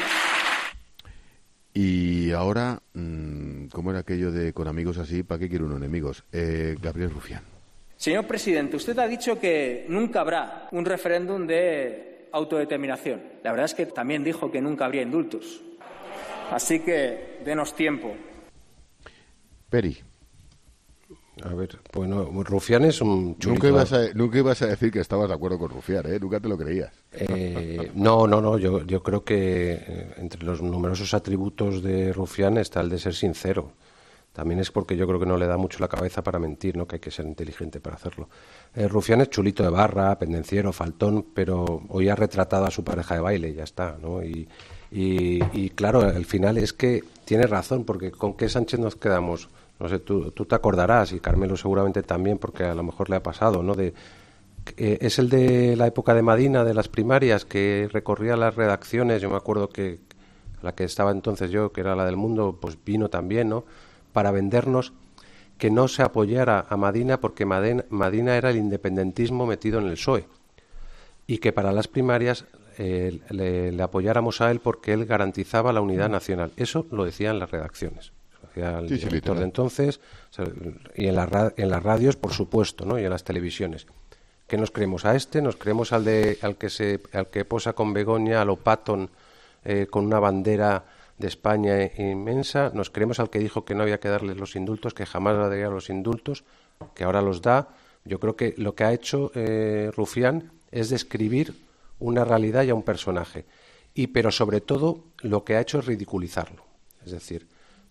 Y ahora, ¿cómo era aquello de con amigos así, para qué quiere uno enemigos? Gabriel Rufián. Señor presidente, usted ha dicho que nunca habrá un referéndum de autodeterminación. La verdad es que también dijo que nunca habría indultos. Así que denos tiempo. Peri. A ver, bueno, Rufián es un chulito. Nunca ibas a decir que estabas de acuerdo con Rufián, ¿eh? Nunca te lo creías. No, yo creo que entre los numerosos atributos de Rufián está el de ser sincero. También es porque yo creo que no le da mucho la cabeza para mentir, ¿no? Que hay que ser inteligente para hacerlo. Rufián es chulito de barra, pendenciero, faltón, pero hoy ha retratado a su pareja de baile y ya está, ¿no? Y claro, al final es que tiene razón, porque ¿con qué Sánchez nos quedamos? no sé, tú te acordarás, y Carmelo seguramente también, porque a lo mejor le ha pasado, ¿no? Es el de la época de Madina, de las primarias, que recorría las redacciones. Yo me acuerdo que la que estaba entonces yo, que era la del Mundo, pues vino también, ¿no? Para vendernos que no se apoyara a Madina, porque Madina era el independentismo metido en el PSOE, y que para las primarias le apoyáramos a él porque él garantizaba la unidad nacional. Eso lo decían las redacciones. Lo decía el director de entonces, y en las radios, por supuesto, ¿no? Y en las televisiones. ¿Qué nos creemos? ¿A este? ¿Nos creemos al que posa con Begoña, a lo Patton, con una bandera de España inmensa? ¿Nos creemos al que dijo que no había que darles los indultos, que jamás daría los indultos, que ahora los da? Yo creo que lo que ha hecho Rufián es describir una realidad y a un personaje, pero sobre todo lo que ha hecho es ridiculizarlo. Es decir,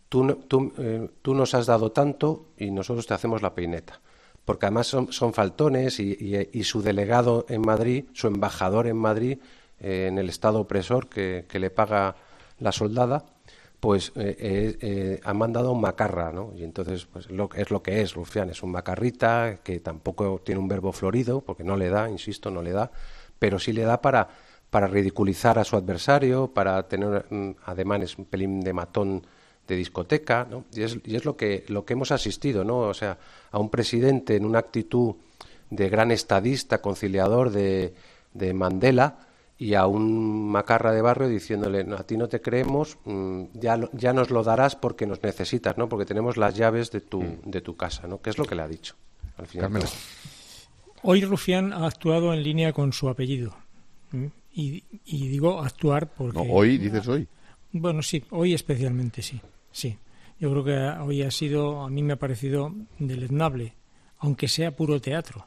tú nos has dado tanto y nosotros te hacemos la peineta. Porque además son faltones y su delegado en Madrid, su embajador en Madrid, en el Estado opresor que le paga la soldada, pues han mandado un macarra, ¿no? Y entonces pues es lo que es Rufián, es un macarrita que tampoco tiene un verbo florido, porque no le da, insisto, no le da, pero sí le da para ridiculizar a su adversario, para tener ademanes un pelín de matón de discoteca, ¿no? Y es lo que hemos asistido, ¿no? O sea, a un presidente en una actitud de gran estadista, conciliador de Mandela, y a un macarra de barrio diciéndole, no, a ti no te creemos, ya nos lo darás porque nos necesitas, ¿no? Porque tenemos las llaves de tu casa, ¿no? Que es lo que le ha dicho al final. Hoy Rufián ha actuado en línea con su apellido. Y digo actuar porque... No, ¿hoy? ¿Dices hoy? Bueno, sí, hoy especialmente sí. Yo creo que hoy a mí me ha parecido deleznable, aunque sea puro teatro,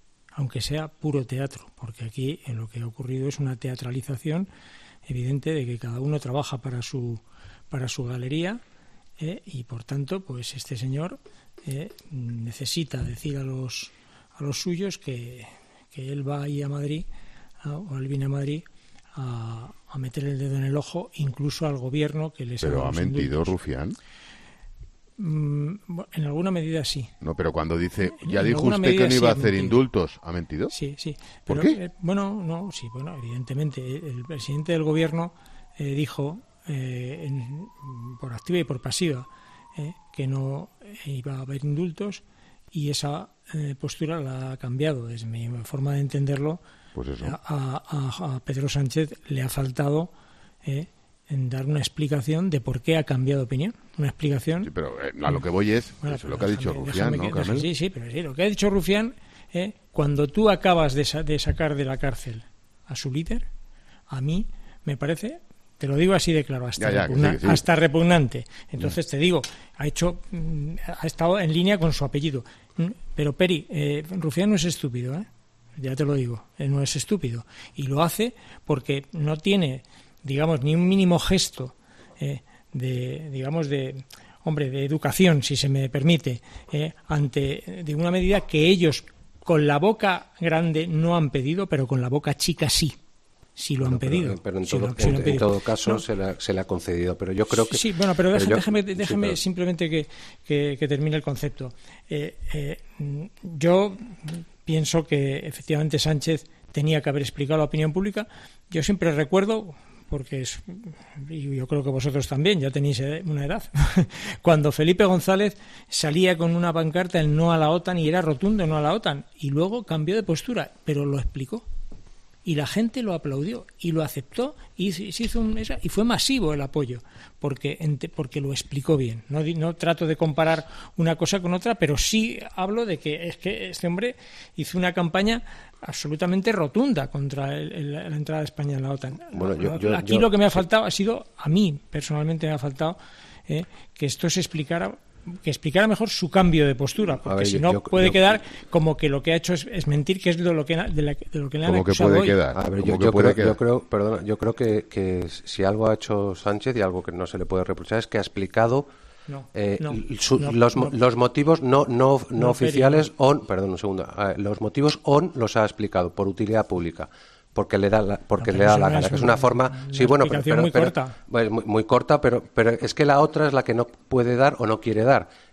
porque aquí en lo que ha ocurrido es una teatralización evidente de que cada uno trabaja para su galería, y por tanto, pues este señor necesita decir a los suyos que él va ahí a Madrid, o él viene a Madrid a meter el dedo en el ojo incluso al gobierno que les ¿Pero ha mentido indultos. Rufián? En alguna medida sí. No, pero cuando dice, ya dijo usted que no iba a hacer indultos, ¿ha mentido? Sí. ¿Por qué? Sí, evidentemente. El presidente del gobierno dijo, por activa y por pasiva, que no iba a haber indultos, y esa postura la ha cambiado. Desde mi forma de entenderlo, pues eso. A Pedro Sánchez le ha faltado en dar una explicación de por qué ha cambiado de opinión. Una explicación... Sí, pero a lo que voy es lo que ha dicho Rufián, ¿no, Carmelo? Sí, pero sí, lo que ha dicho Rufián, cuando tú acabas de sacar de la cárcel a su líder, a mí me parece... Te lo digo así de claro, hasta repugnante. Entonces te digo, ha estado en línea con su apellido. Pero Peri, Rufián no es estúpido, ya te lo digo, él no es estúpido. Y lo hace porque no tiene, digamos, ni un mínimo gesto de educación, si se me permite, de una medida que ellos con la boca grande no han pedido, pero con la boca chica sí. Si lo han pedido. Pero en todo caso se le ha concedido. Pero yo creo que... Sí, bueno, pero déjame simplemente que termine el concepto. Yo pienso que efectivamente Sánchez tenía que haber explicado a la opinión pública. Yo siempre recuerdo, porque y yo creo que vosotros también, ya tenéis una edad, cuando Felipe González salía con una pancarta el no a la OTAN, y era rotundo no a la OTAN, y luego cambió de postura, pero lo explicó. Y la gente lo aplaudió y lo aceptó, y se hizo y fue masivo el apoyo porque lo explicó bien. No trato de comparar una cosa con otra, pero sí hablo de que es que este hombre hizo una campaña absolutamente rotunda contra la entrada de España en la OTAN. Bueno, aquí lo que me ha faltado a mí personalmente me ha faltado que esto se explicara, que explicara mejor su cambio de postura, porque si no puede quedar como que lo que ha hecho es mentir, que es de lo que le han acusado hoy. Yo creo que si algo ha hecho Sánchez, y algo que no se le puede reprochar, es que ha explicado los motivos no oficiales, los motivos los ha explicado por utilidad pública. Porque le da la gana, que es una forma... Sí, bueno, pero muy corta. Muy corta, pero es que la otra es la que no puede dar o no quiere dar.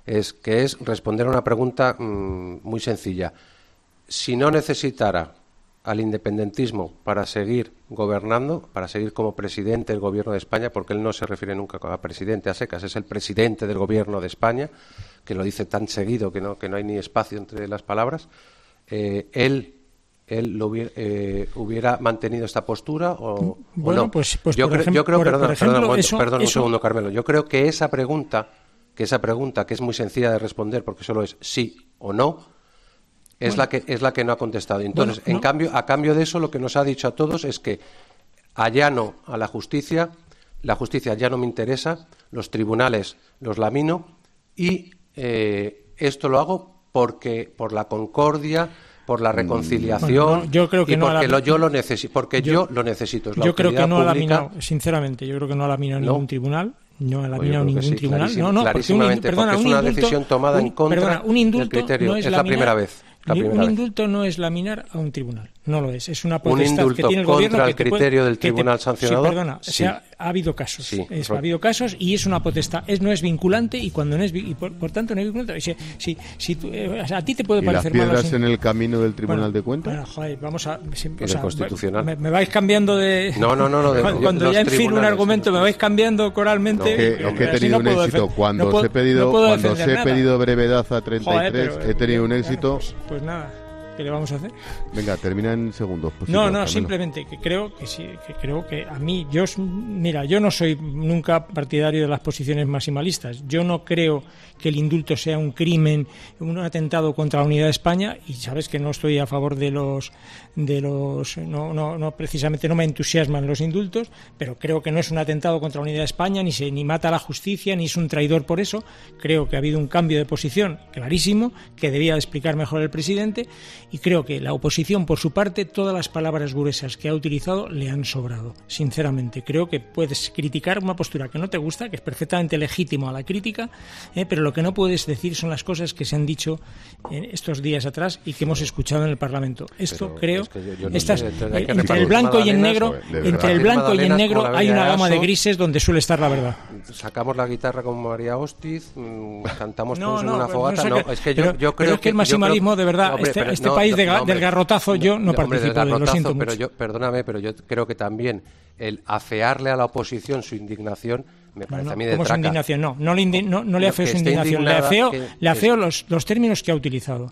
es responder a una pregunta muy sencilla. Si no necesitara al independentismo para seguir gobernando, para seguir como presidente del Gobierno de España, porque él no se refiere nunca a presidente a secas, es el presidente del Gobierno de España, que lo dice tan seguido que no hay ni espacio entre las palabras, él hubiera mantenido esta postura o no. Pues yo creo, perdón un segundo, Carmelo. Yo creo que esa pregunta, que es muy sencilla de responder porque solo es sí o no, es la que no ha contestado. Entonces, a cambio de eso, lo que nos ha dicho a todos es que allano a la justicia ya no me interesa, los tribunales los lamino y esto lo hago por la concordia, por la reconciliación, yo creo que yo lo necesito. Yo creo que no ha laminado, sinceramente, yo creo que no ha laminado ningún tribunal. No ha laminado ningún tribunal. Clarísimamente, porque es una decisión tomada en contra del criterio. Es la primera vez. Un indulto no es laminar a un tribunal, no lo es. Es una potestad que tiene el gobierno contra el criterio del tribunal sancionador. Ha habido casos. Sí, ha habido casos y es una potestad. No es vinculante y cuando no es por tanto no es vinculante. A ti te puede parecer mal. ¿Y las piedras en el camino del Tribunal de Cuentas? Bueno, joder, vamos a. Constitucional. Me vais cambiando de. No. Cuando ya enfilo un argumento me vais cambiando coralmente. Lo que he tenido un éxito. Cuando os he pedido brevedad a 33, he tenido un éxito. Pues nada, ¿qué le vamos a hacer? Venga, termina en segundos. Simplemente que creo que a mí, yo no soy nunca partidario de las posiciones maximalistas. Yo no creo que el indulto sea un crimen, un atentado contra la unidad de España, y sabes que no estoy a favor no precisamente no me entusiasman los indultos, pero creo que no es un atentado contra la unidad de España, ni mata a la justicia, ni es un traidor por eso. Creo que ha habido un cambio de posición clarísimo que debía explicar mejor el presidente, y creo que la oposición, por su parte, todas las palabras gruesas que ha utilizado le han sobrado. Sinceramente, creo que puedes criticar una postura que no te gusta, que es perfectamente legítimo a la crítica, pero lo que no puedes decir son las cosas que se han dicho estos días atrás y que hemos escuchado en el Parlamento. Esto creo, entre el blanco y el negro, hay una gama de grises donde suele estar la verdad. Sacamos la guitarra como María Hostiz, cantamos todos en una fogata. Yo creo que el maximalismo, de verdad, este país del garrotazo, yo no participo, lo siento mucho. Perdóname, pero yo creo que también el afearle a la oposición su indignación me parece a mí de traca. Su indignación, no le afeo su indignación, le afeo los términos que ha utilizado.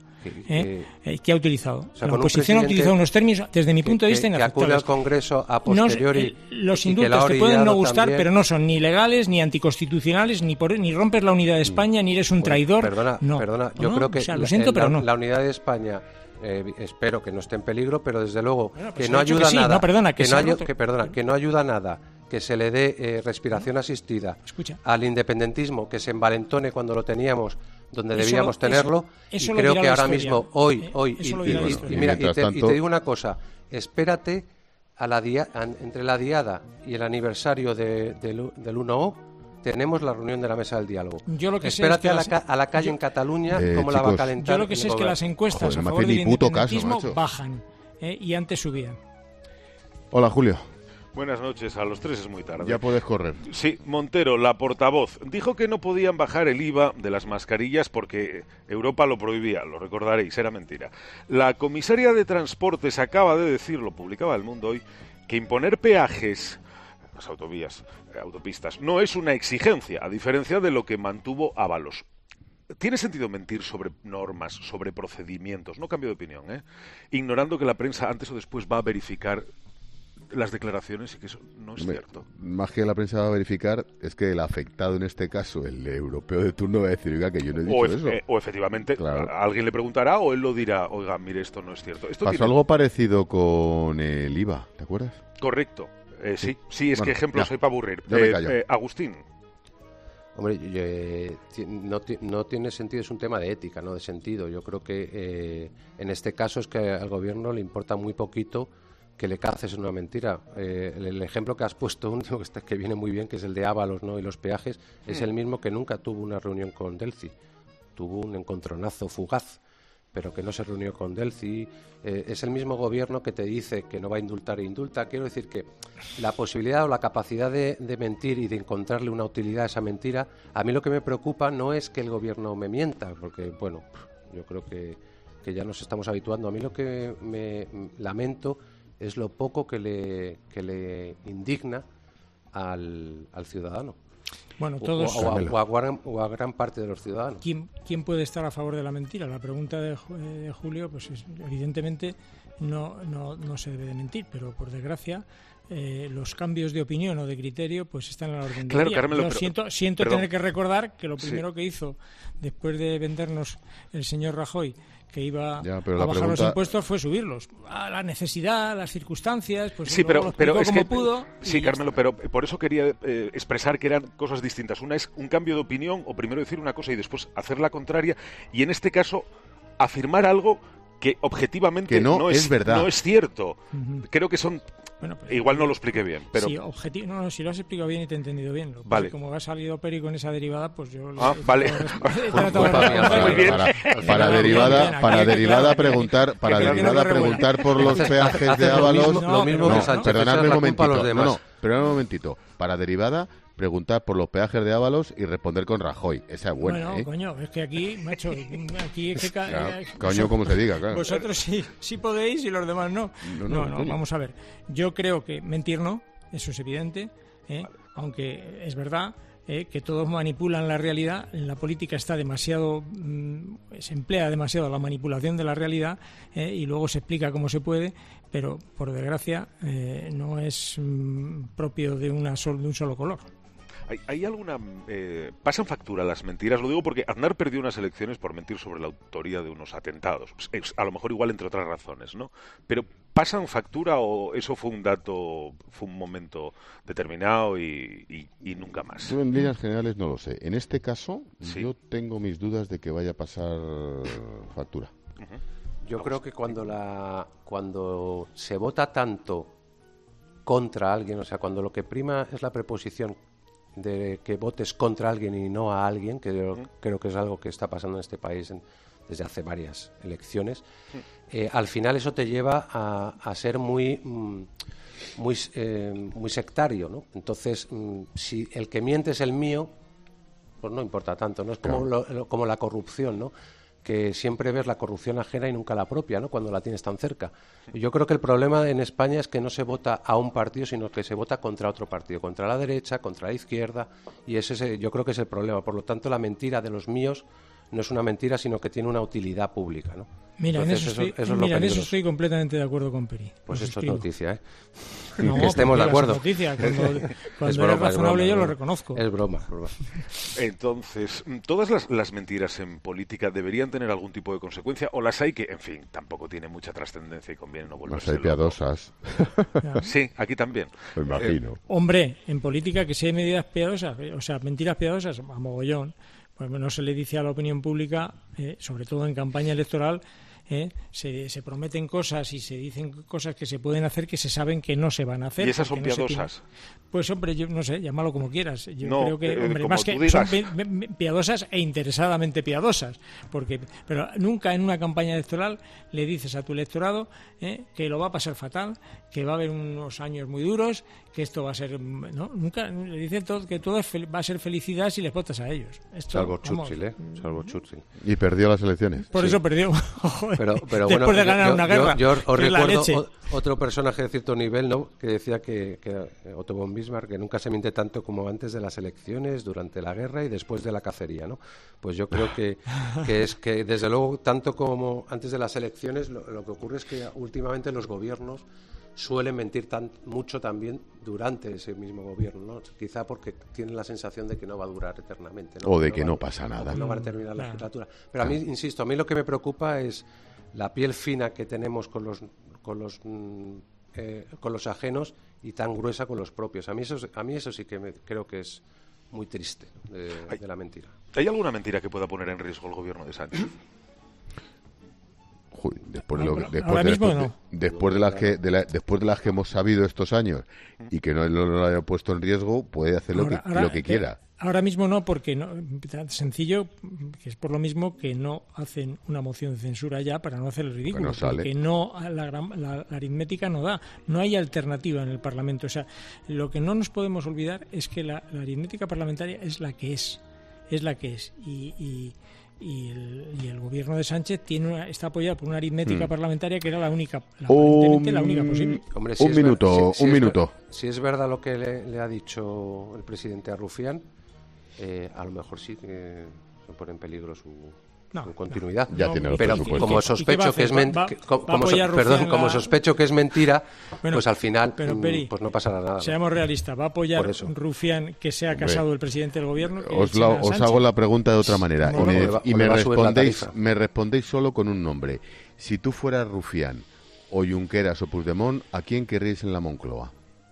O sea, la oposición ha utilizado unos términos, desde mi punto de vista, inaceptables. Que acude al Congreso a posteriori. Los indultos te pueden no gustar, pero no son ni legales, ni anticonstitucionales, ni rompes la unidad de España, ni eres un traidor. Perdona, yo creo que lo siento, pero no. La unidad de España, espero que no esté en peligro, pero desde luego que no ayuda nada. Que no ayuda nada que se le dé respiración asistida al independentismo, que se envalentone cuando lo teníamos donde debíamos tenerlo, y creo que ahora mismo, hoy, y te digo una cosa, espérate entre la diada y el aniversario del 1O, tenemos la reunión de la mesa del diálogo. Espérate a la calle en Cataluña, cómo la va a calentar. Yo lo que sé es que las encuestas a favor del independentismo bajan y antes subían. Hola, Julio. Buenas noches, a los 3 es muy tarde. Ya puedes correr. Sí, Montero, la portavoz, dijo que no podían bajar el IVA de las mascarillas porque Europa lo prohibía, lo recordaréis, era mentira. La comisaria de Transportes acaba de decir, lo publicaba El Mundo hoy, que imponer peajes en las autopistas, no es una exigencia, a diferencia de lo que mantuvo Ábalos. Tiene sentido mentir sobre normas, sobre procedimientos, no cambio de opinión, ignorando que la prensa antes o después va a verificar las declaraciones y que eso no es cierto. Más que la prensa va a verificar, es que el afectado en este caso, el europeo de turno, va a decir, oiga, que yo no he dicho eso. O efectivamente, claro, alguien le preguntará o él lo dirá, oiga, mire, esto no es cierto. Pasó algo parecido con el IVA, ¿te acuerdas? Correcto. Sí, es que ejemplos hay para aburrir. Agustín. Hombre, no tiene sentido, es un tema de ética, no de sentido. Yo creo que en este caso es que al gobierno le importa muy poquito que le caces una mentira. El ejemplo que has puesto, que viene muy bien, que es el de Ábalos, ¿no? Y los peajes, es el mismo que nunca tuvo una reunión con Delcy. Tuvo un encontronazo fugaz. pero que no se reunió con Delcy. Es el mismo gobierno que te dice que no va a indultar e indulta. Quiero decir que la posibilidad o la capacidad de mentir y de encontrarle una utilidad a esa mentira, a mí lo que me preocupa no es que el gobierno me mienta, porque, bueno, yo creo que ya nos estamos habituando. A mí lo que me lamento es lo poco que le indigna al ciudadano. Bueno, todos o a gran parte de los ciudadanos. ¿Quién puede estar a favor de la mentira? La pregunta de Julio, pues evidentemente no se debe de mentir, pero por desgracia los cambios de opinión o de criterio pues están a la orden del día. Carmelo, siento tener que recordar que lo primero que hizo después de vendernos el señor Rajoy que iba a bajar los impuestos fue subirlos. A la necesidad, las circunstancias, pues sí, pero es como que pudo. Sí, Carmelo, pero por eso quería expresar que eran cosas distintas. Una es un cambio de opinión, o primero decir una cosa y después hacer la contraria, y en este caso afirmar algo que objetivamente que no es verdad. No es cierto. Creo que son... Bueno, pues, igual no lo expliqué bien, pero... Sí, si lo has explicado bien y te he entendido bien. Vale. Como ha salido Peri con esa derivada, pues yo... vale. Para derivada preguntar por los peajes de Ábalos... Perdonadme un momentito. Para derivada... preguntar por los peajes de Ábalos y responder con Rajoy. Esa es buena, Bueno, coño, es que aquí, macho, aquí es que... coño, como se diga, claro. Vosotros sí podéis y los demás no. No, vamos a ver. Yo creo que mentir no, eso es evidente, aunque es verdad que todos manipulan la realidad. En la política está demasiado... se emplea demasiado la manipulación de la realidad y luego se explica cómo se puede, pero por desgracia no es propio de un solo color. ¿Hay alguna... pasan factura las mentiras? Lo digo porque Aznar perdió unas elecciones por mentir sobre la autoría de unos atentados. A lo mejor igual entre otras razones, ¿no? Pero ¿pasan factura o eso fue un momento determinado y nunca más? Yo en líneas generales no lo sé. En este caso, yo tengo mis dudas de que vaya a pasar factura. Yo creo que cuando se vota tanto contra alguien, o sea, cuando lo que prima es la preposición de que votes contra alguien y no a alguien, que yo creo que es algo que está pasando en este país desde hace varias elecciones, al final eso te lleva a ser muy sectario, ¿no? Entonces, si el que miente es el mío, pues no importa tanto, ¿no? Es como la corrupción, ¿no? Que siempre ves la corrupción ajena y nunca la propia, ¿no? Cuando la tienes tan cerca. Yo creo que el problema en España es que no se vota a un partido, sino que se vota contra otro partido, contra la derecha, contra la izquierda, y yo creo que es el problema. Por lo tanto, la mentira de los míos no es una mentira, sino que tiene una utilidad pública, ¿no? Mira, entonces, en eso estoy completamente de acuerdo con Peri. Pues esto es noticia, ¿eh? No, que estemos de acuerdo. Noticia, cuando eres razonable yo lo reconozco. Es broma. Entonces, ¿todas las mentiras en política deberían tener algún tipo de consecuencia? ¿O las hay que, en fin, tampoco tiene mucha trascendencia y conviene no volverse loco? Las hay piadosas. Sí, aquí también. Me imagino. Hombre, en política que si hay medidas piadosas, o sea, mentiras piadosas, a mogollón, pues no se le dice a la opinión pública, sobre todo en campaña electoral, se prometen cosas y se dicen cosas que se pueden hacer que se saben que no se van a hacer. ¿Y esas son piadosas? Pues hombre, yo no sé, llámalo como quieras. Yo creo que, hombre, más que son piadosas e interesadamente piadosas, pero nunca en una campaña electoral le dices a tu electorado que lo va a pasar fatal, que va a haber unos años muy duros, que esto va a ser... ¿no? Nunca le dicen que todo va a ser felicidad si les votas a ellos. Salvo Churchill, Salvo Churchill. Y perdió las elecciones. Por eso perdió. Pero después bueno, de ganar una guerra. Yo os recuerdo otro personaje de cierto nivel, ¿no? Que decía que Otto von Bismarck, que nunca se miente tanto como antes de las elecciones, durante la guerra y después de la cacería, ¿no? Pues yo creo que desde luego tanto como antes de las elecciones lo que ocurre es que últimamente los gobiernos suelen mentir mucho también durante ese mismo gobierno, ¿no? Quizá porque tienen la sensación de que no va a durar eternamente, ¿no? O de que no pasa nada. No va a terminar la legislatura. Pero a mí, insisto, a mí lo que me preocupa es la piel fina que tenemos con los ajenos y tan gruesa con los propios. A mí eso sí que creo que es muy triste de la mentira. ¿Hay alguna mentira que pueda poner en riesgo el gobierno de Sánchez? Después de las que hemos sabido estos años y que no lo haya puesto en riesgo, puede hacer lo que quiera. Ahora mismo no, porque no, tan sencillo, que es por lo mismo que no hacen una moción de censura ya para no hacer el ridículo, porque no la aritmética no da, no hay alternativa en el Parlamento. O sea, lo que no nos podemos olvidar es que la aritmética parlamentaria es la que es y el gobierno de Sánchez está apoyado por una aritmética parlamentaria que era aparentemente la única posible. Hombre, un minuto. Si es verdad lo que le ha dicho el presidente a Rufián, a lo mejor sí que se pone en peligro su continuidad. Ya tiene los pero presupuestos. como sospecho que es mentira, pues al final pues no pasará nada. Seamos realistas, ¿va a apoyar Rufián que sea casado el presidente del gobierno? Os hago la pregunta de otra manera y me respondéis solo con un nombre. Si tú fueras Rufián o Junqueras o Puigdemont, ¿a quién querríais en la Moncloa?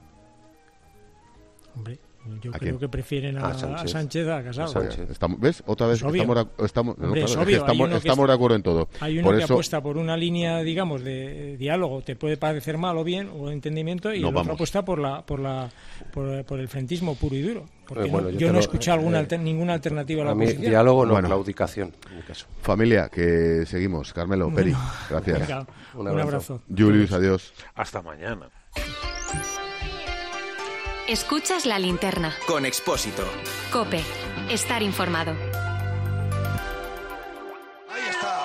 Hombre, yo creo que prefieren a Sánchez a Casado. ¿Ves? Otra vez estamos de acuerdo en todo. Hay uno que apuesta por una línea, digamos, de diálogo, te puede parecer mal o bien, o entendimiento, y el otro apuesta por el frentismo puro y duro. Porque yo no he escuchado ninguna alternativa a la oposición. Diálogo no, claudicación, en mi caso. Familia, que seguimos. Carmelo, Peri, gracias. Venga, un abrazo. Julius, adiós. Hasta mañana. Escuchas La Linterna. Con Expósito. COPE. Estar informado. Ahí está.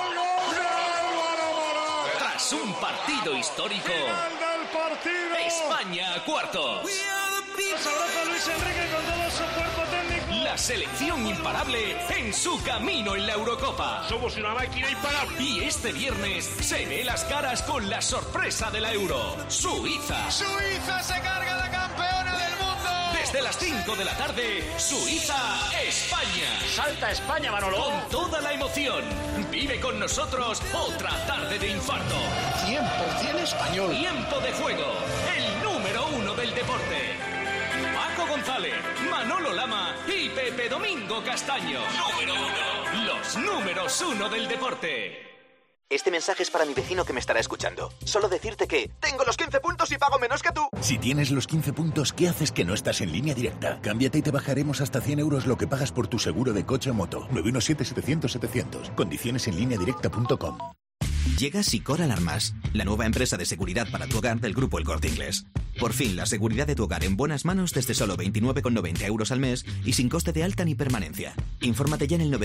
Tras un partido histórico. Final del partido. España a cuartos. Abraza Luis Enrique con todo su cuerpo técnico. La selección imparable en su camino en la Eurocopa. Somos una máquina imparable. Y este viernes se ve las caras con la sorpresa de la Euro. Suiza. Suiza se carga la campeona del mundo. Desde las 5 de la tarde, Suiza-España. Salta España, Manolo. Con toda la emoción. Vive con nosotros otra tarde de infarto. 100% español. Tiempo de juego. El número 1 del deporte. Paco González, Manolo Lama y Pepe Domingo Castaño. Número 1. Los números 1 del deporte. Este mensaje es para mi vecino que me estará escuchando. Solo decirte que tengo los 15 puntos y pago menos que tú. Si tienes los 15 puntos, ¿qué haces que no estás en Línea Directa? Cámbiate y te bajaremos hasta 100 euros lo que pagas por tu seguro de coche o moto. 917-700-700. Condiciones en lineadirecta.com. Llega Sicor Alarmas, la nueva empresa de seguridad para tu hogar del Grupo El Corte Inglés. Por fin, la seguridad de tu hogar en buenas manos desde solo 29,90 euros al mes y sin coste de alta ni permanencia. Infórmate ya en el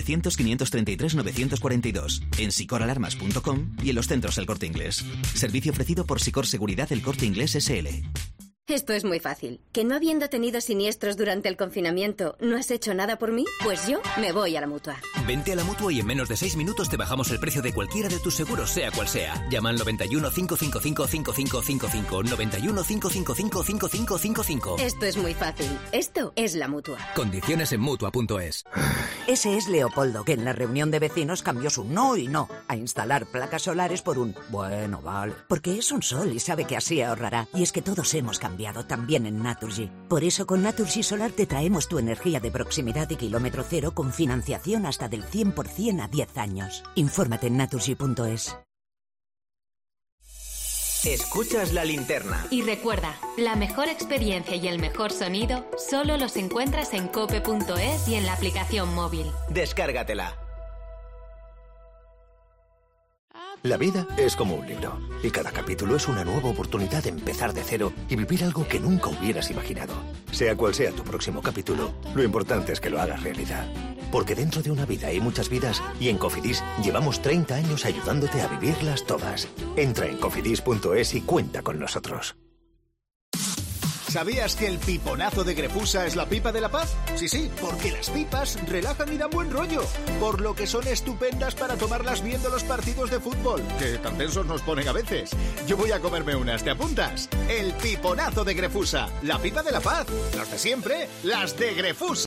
900-533-942, en sicoralarmas.com y en los centros El Corte Inglés. Servicio ofrecido por Sicor Seguridad El Corte Inglés S.L. Esto es muy fácil. ¿Que no habiendo tenido siniestros durante el confinamiento, no has hecho nada por mí? Pues yo me voy a la Mutua. Vente a la Mutua y en menos de 6 minutos te bajamos el precio de cualquiera de tus seguros, sea cual sea. Llama al 91 555 5555. 91 555 5555. Esto es muy fácil. Esto es la Mutua. Condiciones en Mutua.es. Ese es Leopoldo, que en la reunión de vecinos cambió su no y no a instalar placas solares por un bueno, vale. Porque es un sol y sabe que así ahorrará. Y es que todos hemos cambiado también en Naturgy. Por eso con Naturgy Solar te traemos tu energía de proximidad y kilómetro cero con financiación hasta del 100% a 10 años. Infórmate en naturgy.es. Escuchas La Linterna. Y recuerda, la mejor experiencia y el mejor sonido solo los encuentras en cope.es y en la aplicación móvil. Descárgatela. La vida es como un libro, y cada capítulo es una nueva oportunidad de empezar de cero y vivir algo que nunca hubieras imaginado. Sea cual sea tu próximo capítulo, lo importante es que lo hagas realidad. Porque dentro de una vida hay muchas vidas, y en Cofidis llevamos 30 años ayudándote a vivirlas todas. Entra en cofidis.es y cuenta con nosotros. ¿Sabías que el piponazo de Grefusa es la pipa de la paz? Sí, porque las pipas relajan y dan buen rollo, por lo que son estupendas para tomarlas viendo los partidos de fútbol, que tan tensos nos ponen a veces. Yo voy a comerme unas, ¿te apuntas? El piponazo de Grefusa, la pipa de la paz, las de siempre, las de Grefusa.